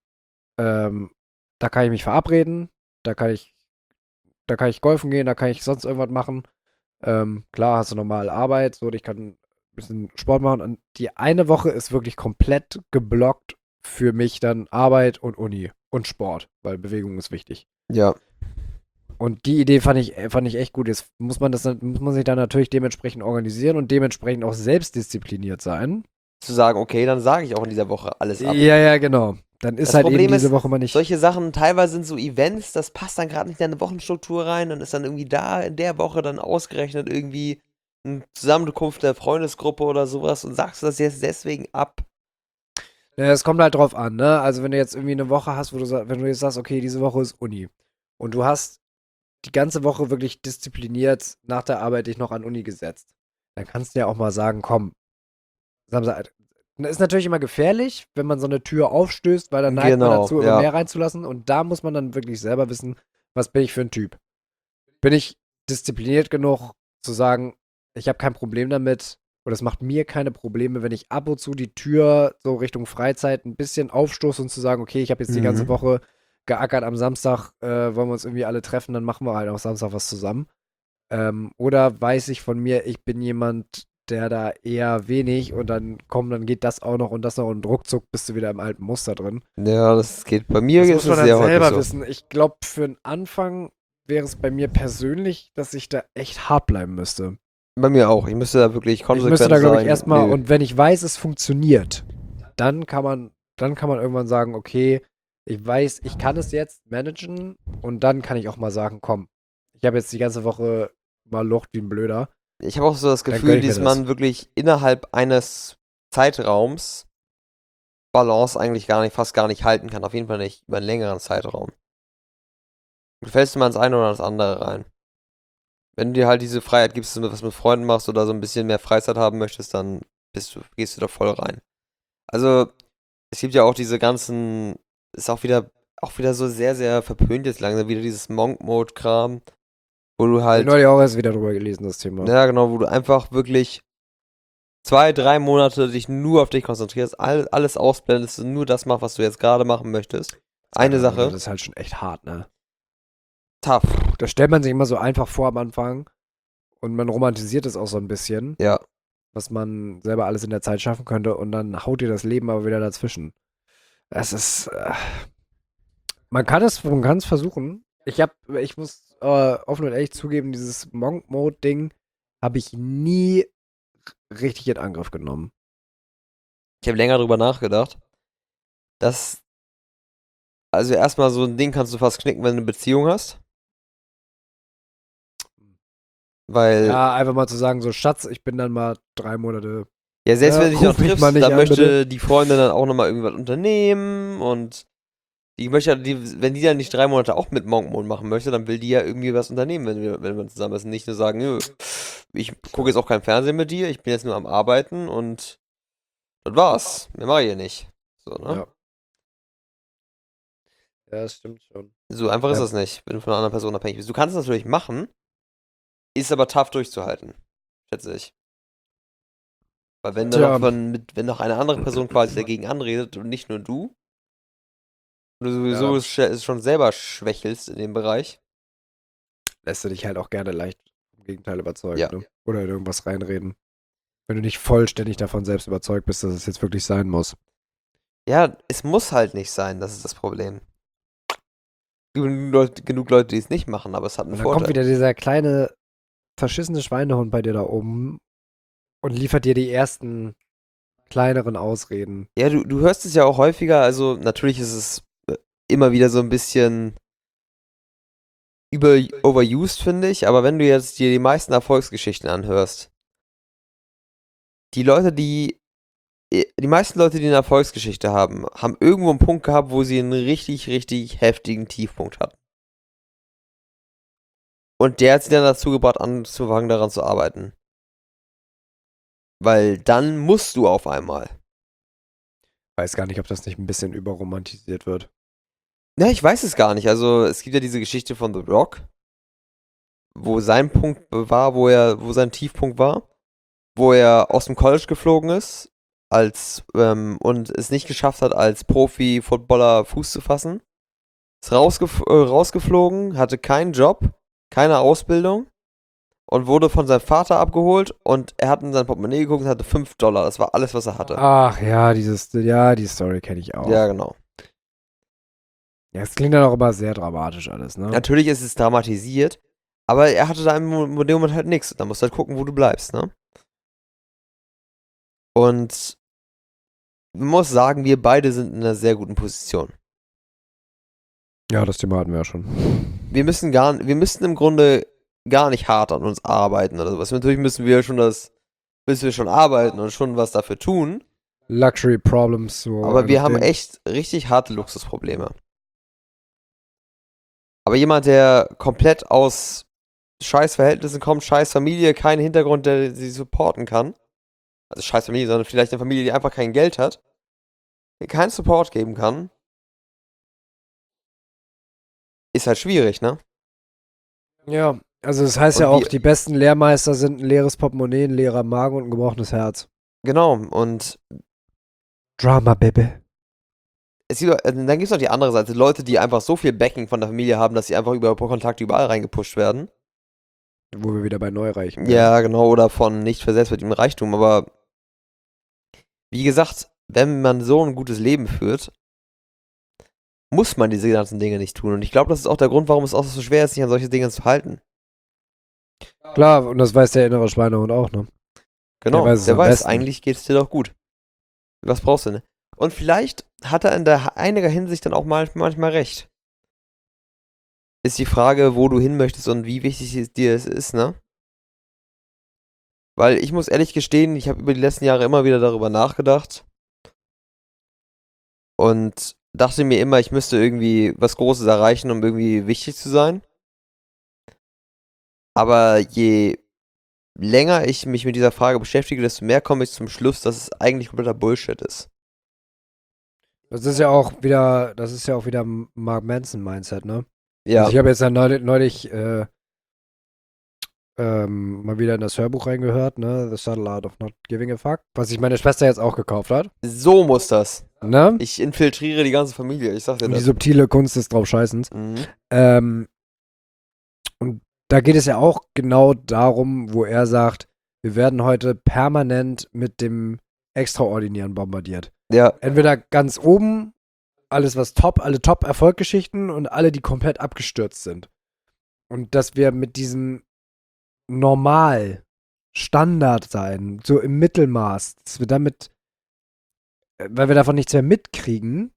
da kann ich mich verabreden, da kann ich golfen gehen, da kann ich sonst irgendwas machen. Klar, hast du normal Arbeit, so, ich kann ein bisschen Sport machen. Und die eine Woche ist wirklich komplett geblockt für mich dann Arbeit und Uni und Sport, weil Bewegung ist wichtig. Ja. Und die Idee fand ich echt gut. Jetzt muss man sich dann natürlich dementsprechend organisieren und dementsprechend auch selbstdiszipliniert sein. Zu sagen, okay, dann sage ich auch in dieser Woche alles ab. Ja, ja, genau. Dann ist Das halt eben Problem diese ist, Woche mal nicht. solche Sachen, teilweise sind so Events, das passt dann gerade nicht in deine Wochenstruktur rein und ist dann irgendwie da in der Woche dann ausgerechnet irgendwie eine Zusammenkunft der Freundesgruppe oder sowas und sagst du das jetzt deswegen ab? Ja, es kommt halt drauf an, ne? Also wenn du jetzt irgendwie eine Woche hast, wenn du jetzt sagst, okay, diese Woche ist Uni und du hast die ganze Woche wirklich diszipliniert nach der Arbeit dich noch an Uni gesetzt, dann kannst du ja auch mal sagen, komm, Samstag. Ist natürlich immer gefährlich, wenn man so eine Tür aufstößt, weil dann neigt man Genau, dazu, immer ja. mehr reinzulassen. Und da muss man dann wirklich selber wissen, was bin ich für ein Typ? Bin ich diszipliniert genug zu sagen, ich habe kein Problem damit oder es macht mir keine Probleme, wenn ich ab und zu die Tür so Richtung Freizeit ein bisschen aufstoße und zu sagen, okay, ich habe jetzt die ganze Woche geackert, am Samstag wollen wir uns irgendwie alle treffen, dann machen wir halt auch Samstag was zusammen. Oder weiß ich von mir, ich bin jemand, der da eher wenig und dann geht das auch noch und das noch und ruckzuck bist du wieder im alten Muster drin. Ja, das geht. Bei mir Das ist muss es man dann sehr häufig selber so. wissen. Ich glaube, für einen Anfang wäre es bei mir persönlich, dass ich da echt hart bleiben müsste. Bei mir auch. Ich müsste da wirklich Ich müsste konsequent da, glaube ich, sagen, erstmal, nö. und wenn ich weiß, es funktioniert, dann kann man irgendwann sagen, okay, ich weiß, ich kann es jetzt managen und dann kann ich auch mal sagen, komm, ich habe jetzt die ganze Woche mal Lucht wie ein Blöder, Ich habe auch so das dann gönne Gefühl, ich mir dass das. man wirklich innerhalb eines Zeitraums Balance eigentlich fast gar nicht halten kann. Auf jeden Fall nicht über einen längeren Zeitraum. Du fällst immer ins eine oder ins andere rein. Wenn du dir halt diese Freiheit gibst, dass du was mit Freunden machst oder so ein bisschen mehr Freizeit haben möchtest, dann gehst du da voll rein. Also, es gibt ja auch diese ganzen, ist auch wieder so sehr, sehr verpönt jetzt langsam, wieder dieses Monk-Mode-Kram, wo du Hab ich halt, neulich auch erst wieder drüber gelesen, das Thema. ja genau, wo du einfach wirklich 2, 3 Monate dich nur auf dich konzentrierst, alles ausblendest und nur das machst, was du jetzt gerade machen möchtest. Eine 2, 3 Monate Sache, ist halt schon echt hart, ne? tough. Da stellt man sich immer so einfach vor am Anfang und man romantisiert es auch so ein bisschen, Ja. was man selber alles in der Zeit schaffen könnte und dann haut dir das Leben aber wieder dazwischen. Es ist, man kann es versuchen. Ich muss offen und ehrlich zugeben, dieses Monk-Mode-Ding habe ich nie richtig in Angriff genommen. Ich habe länger drüber nachgedacht. Das, also erstmal so ein Ding kannst du fast knicken, wenn du eine Beziehung hast. Weil, Ja, einfach mal zu sagen, so Schatz, ich bin dann mal 3 Monate, ja, selbst wenn du dich noch ruf mich mal triffst, nicht dann an, bitte. möchte die Freundin dann auch nochmal irgendwas unternehmen und die möchte, wenn die dann nicht 3 Monate auch mit Monk Mode machen möchte, dann will die ja irgendwie was unternehmen, wenn wir zusammen sind. Nicht nur sagen, nö, ich gucke jetzt auch kein Fernsehen mit dir, ich bin jetzt nur am Arbeiten und das war's. Mehr mache ich hier nicht. So, ne? Ja. Ja, das stimmt schon. So einfach ist Ja, das nicht, wenn du von einer anderen Person abhängig bist. Du kannst es natürlich machen, ist aber tough durchzuhalten, schätze ich. Weil wenn dann tja, wenn noch eine andere Person quasi dagegen anredet und nicht nur du, und du sowieso ja, es schon selber schwächelst in dem Bereich, lässt du dich halt auch gerne leicht vom Gegenteil überzeugen, ja. ne? Oder in irgendwas reinreden. Wenn du nicht vollständig davon selbst überzeugt bist, dass es jetzt wirklich sein muss. Ja, es muss halt nicht sein, das ist das Problem. Genug Leute, die es nicht machen, aber es hat einen Und dann kommt Vorteil. wieder dieser kleine verschissene Schweinehund bei dir da oben und liefert dir die ersten kleineren Ausreden. Ja, du hörst es ja auch häufiger, also natürlich ist es immer wieder so ein bisschen overused, finde ich, aber wenn du jetzt dir die meisten Erfolgsgeschichten anhörst, die Leute, die meisten Leute, die eine Erfolgsgeschichte haben, haben irgendwo einen Punkt gehabt, wo sie einen richtig, richtig heftigen Tiefpunkt hatten. Und der hat sie dann dazu gebracht, anzufangen, daran zu arbeiten. Weil dann musst du auf einmal. Weiß gar nicht, ob das nicht ein bisschen überromantisiert wird. Ne, ich weiß es gar nicht. Also, es gibt ja diese Geschichte von The Rock, wo sein Punkt war, wo sein Tiefpunkt war, wo er aus dem College geflogen ist, und es nicht geschafft hat, als Profi-Footballer Fuß zu fassen. Ist rausgeflogen, hatte keinen Job, keine Ausbildung und wurde von seinem Vater abgeholt und er hat in sein Portemonnaie geguckt und hatte $5. Das war alles, was er hatte. Ach ja, die Story kenne ich auch. Ja, genau. Ja, es klingt dann auch immer sehr dramatisch alles, ne? Natürlich ist es dramatisiert, aber er hatte da im Moment halt nichts. Da musst du halt gucken, wo du bleibst, ne? Und man muss sagen, wir beide sind in einer sehr guten Position. Ja, das Thema hatten wir ja schon. Wir müssen im Grunde gar nicht hart an uns arbeiten oder sowas. Natürlich müssen wir schon arbeiten und schon was dafür tun. Luxury Problems, so Aber wir einfach haben den. echt richtig harte Luxusprobleme. Aber jemand, der komplett aus scheiß Verhältnissen kommt, scheiß Familie, keinen Hintergrund, der sie supporten kann. Also scheiß Familie, sondern vielleicht eine Familie, die einfach kein Geld hat, die keinen Support geben kann, ist halt schwierig, ne? Ja, also das heißt ja Und auch, wir, die besten Lehrmeister sind ein leeres Portemonnaie, ein leerer Magen und ein gebrochenes Herz. genau, und Drama, Baby. dann gibt es noch die andere Seite, Leute, die einfach so viel Backing von der Familie haben, dass sie einfach über Kontakte überall reingepusht werden. Wo wir wieder bei Neureichen wären. Ja, genau, oder von nicht verselbstständigem Reichtum, aber wie gesagt, wenn man so ein gutes Leben führt, muss man diese ganzen Dinge nicht tun. Und ich glaube, das ist auch der Grund, warum es auch so schwer ist, sich an solche Dinge zu halten. Klar, und das weiß der innere Schweinehund auch, ne? Der Genau, weiß es der am weiß, besten. eigentlich geht es dir doch gut. Was brauchst du denn? Und vielleicht hat er in der einiger Hinsicht dann auch manchmal recht. Ist die Frage, wo du hin möchtest und wie wichtig dir es ist, ne? Weil ich muss ehrlich gestehen, ich habe über die letzten Jahre immer wieder darüber nachgedacht und dachte mir immer, ich müsste irgendwie was Großes erreichen, um irgendwie wichtig zu sein. Aber je länger ich mich mit dieser Frage beschäftige, desto mehr komme ich zum Schluss, dass es eigentlich kompletter Bullshit ist. Das ist ja auch wieder Mark Manson-Mindset, ne? Also Ja, ich habe jetzt ja neulich mal wieder in das Hörbuch reingehört, ne? The Subtle Art of Not Giving a Fuck, was sich meine Schwester jetzt auch gekauft hat. so muss das. Ne? Ich infiltriere die ganze Familie, ich sag dir Und die das. subtile Kunst des Draufscheißens. Mhm. Ähm, und da geht es ja auch genau darum, wo er sagt, wir werden heute permanent mit dem Extraordinären bombardiert. Ja, Entweder ganz oben, alles was top, alle Top-Erfolgsgeschichten und alle, die komplett abgestürzt sind. Und dass wir mit diesem normal, Standard sein, so im Mittelmaß, dass wir damit, weil wir davon nichts mehr mitkriegen,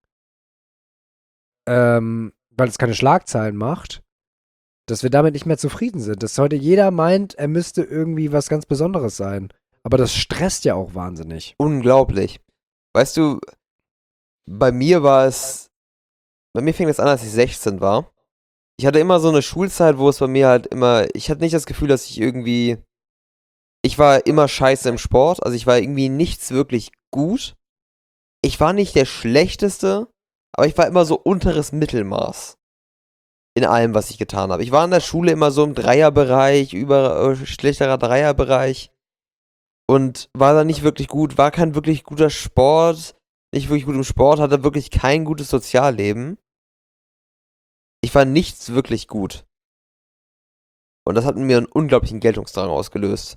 weil es keine Schlagzeilen macht, dass wir damit nicht mehr zufrieden sind. Dass heute jeder meint, er müsste irgendwie was ganz Besonderes sein. Aber das stresst ja auch wahnsinnig. unglaublich. Weißt du, bei mir bei mir fing es an, als ich 16 war. Ich hatte immer so eine Schulzeit, wo es bei mir halt immer, ich hatte nicht das Gefühl, dass ich war immer scheiße im Sport, also ich war irgendwie nichts wirklich gut. Ich war nicht der Schlechteste, aber ich war immer so unteres Mittelmaß in allem, was ich getan habe. Ich war in der Schule immer so im Dreierbereich, schlechterer Dreierbereich und war da nicht wirklich gut, war kein wirklich guter Sport, nicht wirklich gut im Sport, hatte wirklich kein gutes Sozialleben. Ich war nichts wirklich gut. Und das hat in mir einen unglaublichen Geltungsdrang ausgelöst.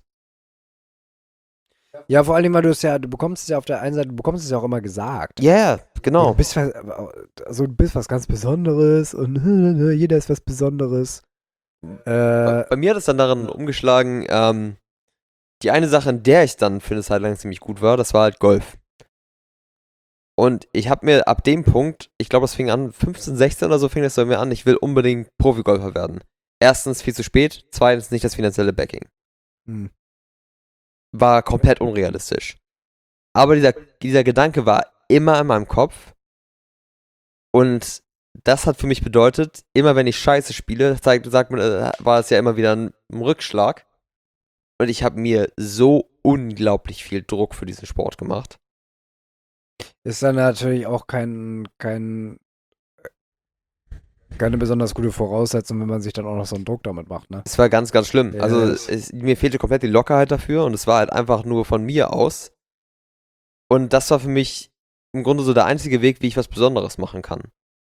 Ja, vor allem, weil du bekommst es ja auf der einen Seite, du bekommst es ja auch immer gesagt. Ja, yeah, Ja, genau. du bist was ganz Besonderes und jeder ist was Besonderes. Bei mir hat es dann darin umgeschlagen, die eine Sache, in der ich dann für eine Zeit lang ziemlich gut war, das war halt Golf. Und ich habe mir ab dem Punkt, ich glaube, das fing an, 15, 16 oder so fing das bei mir an, ich will unbedingt Profigolfer werden. Erstens viel zu spät, zweitens nicht das finanzielle Backing. Hm. War komplett unrealistisch. Aber dieser Gedanke war immer in meinem Kopf und das hat für mich bedeutet, immer wenn ich Scheiße spiele, war es ja immer wieder ein Rückschlag. Und ich habe mir so unglaublich viel Druck für diesen Sport gemacht. Ist dann natürlich auch keine besonders gute Voraussetzung, wenn man sich dann auch noch so einen Druck damit macht, ne? Es war ganz, ganz schlimm. Ja, Also das- mir fehlte komplett die Lockerheit dafür und es war halt einfach nur von mir aus. Und das war für mich im Grunde so der einzige Weg, wie ich was Besonderes machen kann.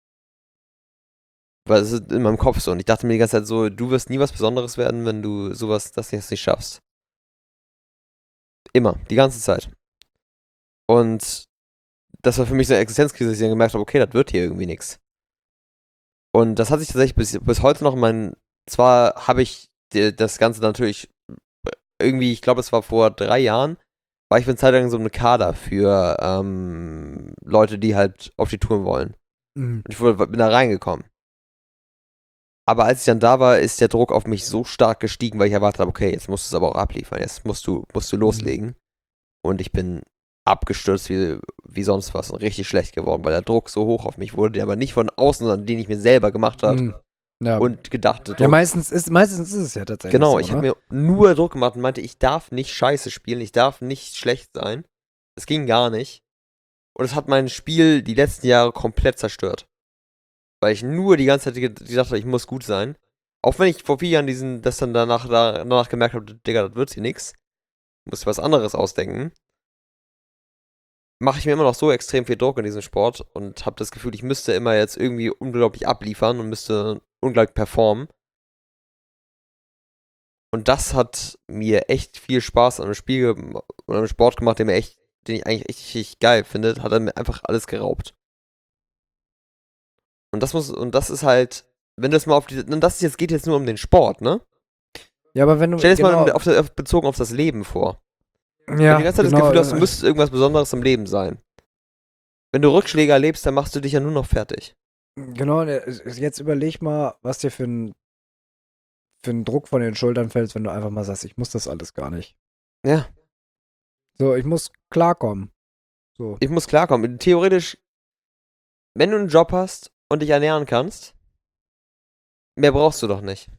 Weil es ist in meinem Kopf so. Und ich dachte mir die ganze Zeit so, du wirst nie was Besonderes werden, wenn du das jetzt nicht schaffst. Immer, die ganze Zeit. Und das war für mich so eine Existenzkrise, dass ich dann gemerkt habe, okay, das wird hier irgendwie nichts. Und das hat sich tatsächlich bis heute noch zwar habe ich das Ganze natürlich irgendwie, ich glaube, es war vor 3 Jahren, war ich für eine Zeit lang in so einem Kader für Leute, die halt auf die Touren wollen. Mhm. Und bin da reingekommen. Aber als ich dann da war, ist der Druck auf mich so stark gestiegen, weil ich erwartet habe, okay, jetzt musst du es aber auch abliefern, jetzt musst du loslegen. Und ich bin abgestürzt wie sonst was und richtig schlecht geworden, weil der Druck so hoch auf mich wurde, der aber nicht von außen, sondern den ich mir selber gemacht habe Mhm. Ja. und gedacht, Ja, meistens ist es ja tatsächlich genau, so, ich habe ne? mir nur Druck gemacht und meinte, ich darf nicht scheiße spielen, ich darf nicht schlecht sein. Das ging gar nicht. Und es hat mein Spiel die letzten Jahre komplett zerstört. Weil ich nur die ganze Zeit gedacht habe, ich muss gut sein. Auch wenn ich vor 4 Jahren das dann danach gemerkt habe, Digga, das wird hier nix. Muss was anderes ausdenken. Mache ich mir immer noch so extrem viel Druck in diesem Sport und habe das Gefühl, ich müsste immer jetzt irgendwie unglaublich abliefern und müsste unglaublich performen. Und das hat mir echt viel Spaß an einem Spiel oder einem Sport gemacht, den ich eigentlich richtig geil finde. Hat er mir einfach alles geraubt. Und das ist halt, wenn du das mal und das ist jetzt, geht jetzt nur um den Sport, ne? Ja, aber wenn du, Stell dir das mal genau, bezogen auf das Leben vor. Wenn du die ja, ganze Zeit das genau, Gefühl hast, du müsstest irgendwas Besonderes im Leben sein. Wenn du Rückschläge erlebst, dann machst du dich ja nur noch fertig. genau, jetzt überleg mal, was dir für einen Druck von den Schultern fällt, wenn du einfach mal sagst, ich muss das alles gar nicht. Ja, So, ich muss klarkommen. So. ich muss klarkommen. Theoretisch, wenn du einen Job hast und dich ernähren kannst, mehr brauchst du doch nicht.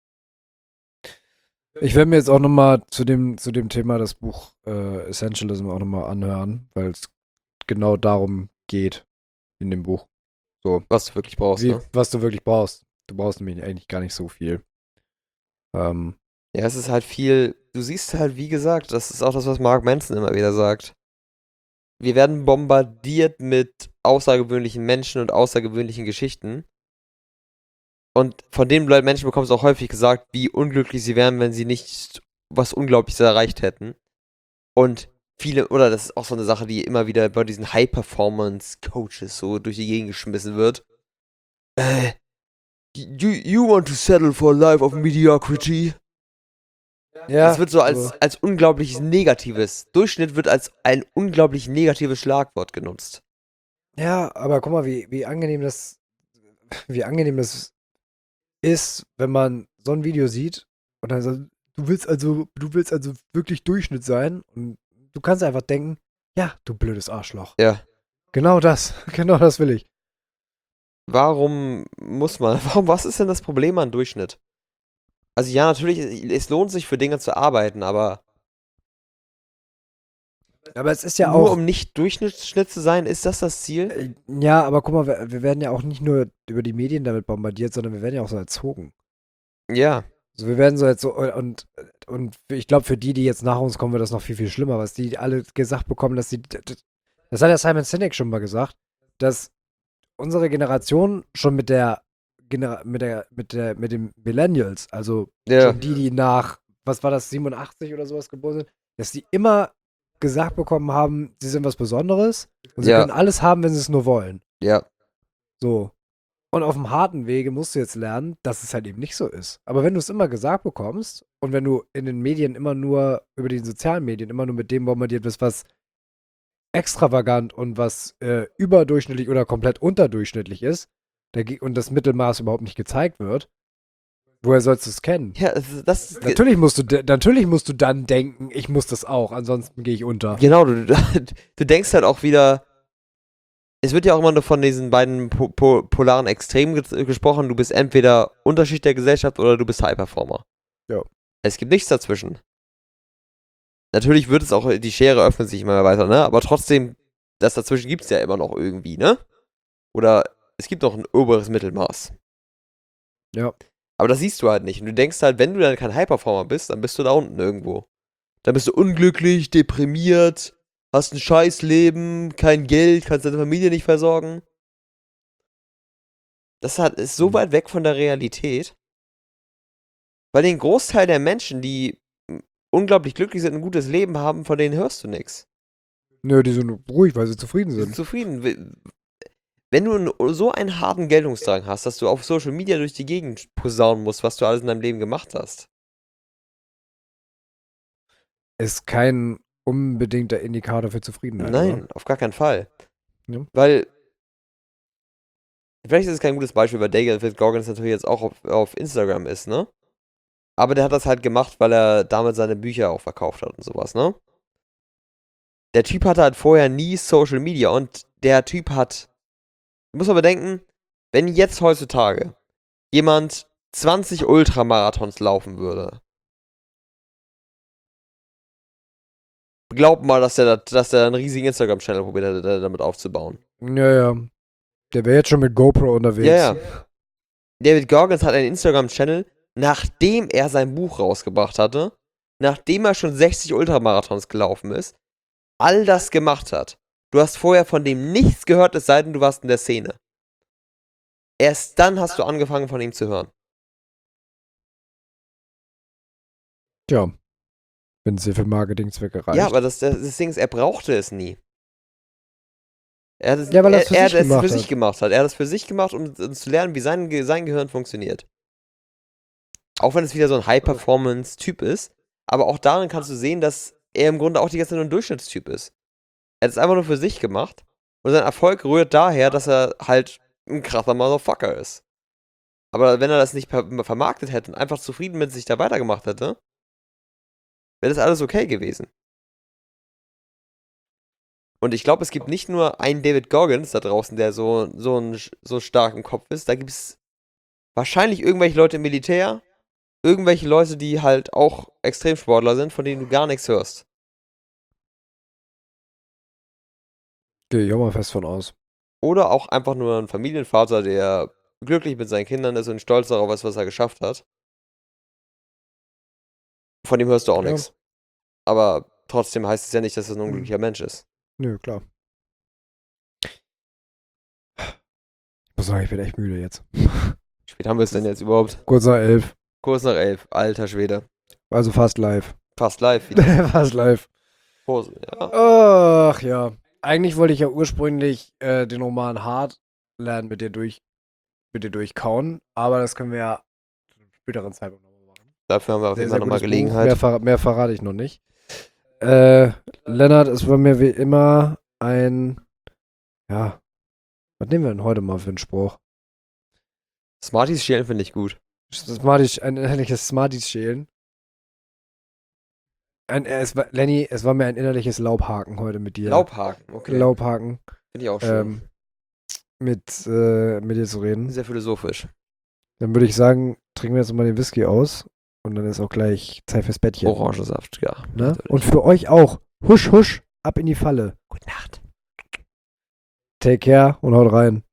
Ich werde mir jetzt auch nochmal zu dem Thema das Buch Essentialism auch nochmal anhören, weil es genau darum geht in dem Buch. So, Was du wirklich brauchst, ne? was du wirklich brauchst. Du brauchst nämlich eigentlich gar nicht so viel. Ähm, Ja, es ist halt viel, du siehst halt, wie gesagt, das ist auch das, was Mark Manson immer wieder sagt. Wir werden bombardiert mit außergewöhnlichen Menschen und außergewöhnlichen Geschichten. Und von den Menschen bekommst du auch häufig gesagt, wie unglücklich sie wären, wenn sie nicht was Unglaubliches erreicht hätten. Und viele, oder das ist auch so eine Sache, die immer wieder bei diesen High-Performance-Coaches so durch die Gegend geschmissen wird. Äh, you want to settle for a life of mediocrity? Das ja, wird so so. als unglaubliches Negatives. Durchschnitt wird als ein unglaublich negatives Schlagwort genutzt. Ja, aber guck mal, wie angenehm das ist, wenn man so ein Video sieht und dann so, du willst also wirklich Durchschnitt sein und du kannst einfach denken, ja, du blödes Arschloch. Ja. Genau das, genau das will ich. Was ist denn das Problem an Durchschnitt? Also ja, natürlich, es lohnt sich für Dinge zu arbeiten, aber Aber es ist ja nur auch, um nicht Durchschnitt zu sein, ist das Ziel? ja, aber guck mal, wir werden ja auch nicht nur über die Medien damit bombardiert, sondern wir werden ja auch so erzogen. Ja, Also wir werden so jetzt so, und ich glaube, für die jetzt nach uns kommen, wird das noch viel, viel schlimmer, was die alle gesagt bekommen, dass das hat ja Simon Sinek schon mal gesagt, dass unsere Generation schon mit den Millennials, also ja, schon die nach, was war das, 87 oder sowas geboren sind, dass die immer gesagt bekommen haben, sie sind was Besonderes und sie ja, können alles haben, wenn sie es nur wollen. ja. So. Und auf dem harten Wege musst du jetzt lernen, dass es halt eben nicht so ist. Aber wenn du es immer gesagt bekommst und wenn du in den Medien immer nur, über die sozialen Medien immer nur mit dem bombardiert bist, was extravagant und was überdurchschnittlich oder komplett unterdurchschnittlich ist, und das Mittelmaß überhaupt nicht gezeigt wird, woher sollst du es kennen? Ja, Natürlich musst du dann denken, ich muss das auch, ansonsten gehe ich unter. genau, du denkst halt auch wieder, es wird ja auch immer nur von diesen beiden polaren Extremen gesprochen, du bist entweder Unterschicht der Gesellschaft oder du bist High-Performer. Ja. Es gibt nichts dazwischen. Natürlich wird es auch, die Schere öffnet sich immer weiter, ne? Aber trotzdem, das dazwischen gibt es ja immer noch irgendwie, ne? Oder es gibt noch ein oberes Mittelmaß. Ja. Aber das siehst du halt nicht. Und du denkst halt, wenn du dann kein High-Performer bist, dann bist du da unten irgendwo. Dann bist du unglücklich, deprimiert, hast ein Scheißleben, kein Geld, kannst deine Familie nicht versorgen. Ist so weit weg von der Realität. Weil den Großteil der Menschen, die unglaublich glücklich sind und ein gutes Leben haben, von denen hörst du nichts. Nö, die sind ruhig, weil sie zufrieden Die sind sind. zufrieden. Wenn du so einen harten Geltungsdrang hast, dass du auf Social Media durch die Gegend posaunen musst, was du alles in deinem Leben gemacht hast. Ist kein unbedingter Indikator für Zufriedenheit, oder? Nein, auf gar keinen Fall. Ja. Weil, vielleicht ist es kein gutes Beispiel, weil David Goggins natürlich jetzt auch auf Instagram ist, ne? Aber der hat das halt gemacht, weil er damit seine Bücher auch verkauft hat und sowas, ne? Der Typ hatte halt vorher nie Social Media und der Typ hat, du musst aber bedenken, wenn jetzt heutzutage jemand 20 Ultramarathons laufen würde, glaub mal, dass der einen riesigen Instagram-Channel probiert hätte, damit aufzubauen. Ja, ja. Der wäre jetzt schon mit GoPro unterwegs. Ja, ja. David Goggins hat einen Instagram-Channel, nachdem er sein Buch rausgebracht hatte, nachdem er schon 60 Ultramarathons gelaufen ist, all das gemacht hat. Du hast vorher von dem nichts gehört, es sei denn, du warst in der Szene. Erst dann hast du angefangen, von ihm zu hören. Tja, wenn es dir für Marketingzwecke reicht. Ja, aber das Ding ist, er brauchte es nie. Er hat es, Ja, weil er es für er sich hat es gemacht für sich hat. gemacht hat. Er hat es für sich gemacht, um zu lernen, wie sein Gehirn funktioniert. Auch wenn es wieder so ein High-Performance-Typ ist. Aber auch darin kannst du sehen, dass er im Grunde auch die ganze Zeit nur ein Durchschnittstyp ist. Er hat es einfach nur für sich gemacht. Und sein Erfolg rührt daher, dass er halt ein krasser Motherfucker ist. Aber wenn er das nicht vermarktet hätte und einfach zufrieden mit sich da weitergemacht hätte, wäre das alles okay gewesen. Und ich glaube, es gibt nicht nur einen David Goggins da draußen, der so stark im Kopf ist. Da gibt es wahrscheinlich irgendwelche Leute im Militär, irgendwelche Leute, die halt auch Extremsportler sind, von denen du gar nichts hörst. Gehe ich auch mal fest von aus. Oder auch einfach nur ein Familienvater, der glücklich mit seinen Kindern ist und stolz darauf ist, was er geschafft hat. Von dem hörst du auch Ja. nichts. Aber trotzdem heißt es ja nicht, dass er ein unglücklicher Mensch ist. Nö, klar. Ich muss sagen, ich bin echt müde jetzt. Wie spät haben wir es denn jetzt überhaupt? Kurz nach 11. Kurz nach 11. Alter Schwede. Also fast live. Fast live wieder. Fast live. Pause, ja. Ach ja. Eigentlich wollte ich ja ursprünglich den Roman Hart lernen mit dir durchkauen, aber das können wir ja zu einem späteren Zeitpunkt nochmal machen. Dafür haben wir auf jeden Fall nochmal gutes Gelegenheit. Buch. Mehr verrate ich noch nicht. Lennart, es war mir wie immer ein, ja, was nehmen wir denn heute mal für einen Spruch? Smarties schälen finde ich gut. Ein innerliches Smarties schälen. Lenny, es war mir ein innerliches Laubhaken heute mit dir. Laubhaken, okay. Laubhaken. Finde ich auch schön. Mit dir zu reden. Sehr philosophisch. Dann würde ich sagen, trinken wir jetzt nochmal den Whisky aus und dann ist auch gleich Zeit fürs Bettchen. Orangensaft, ja. Ne? Und für euch auch. Husch, husch, ab in die Falle. Gute Nacht. Take care und haut rein.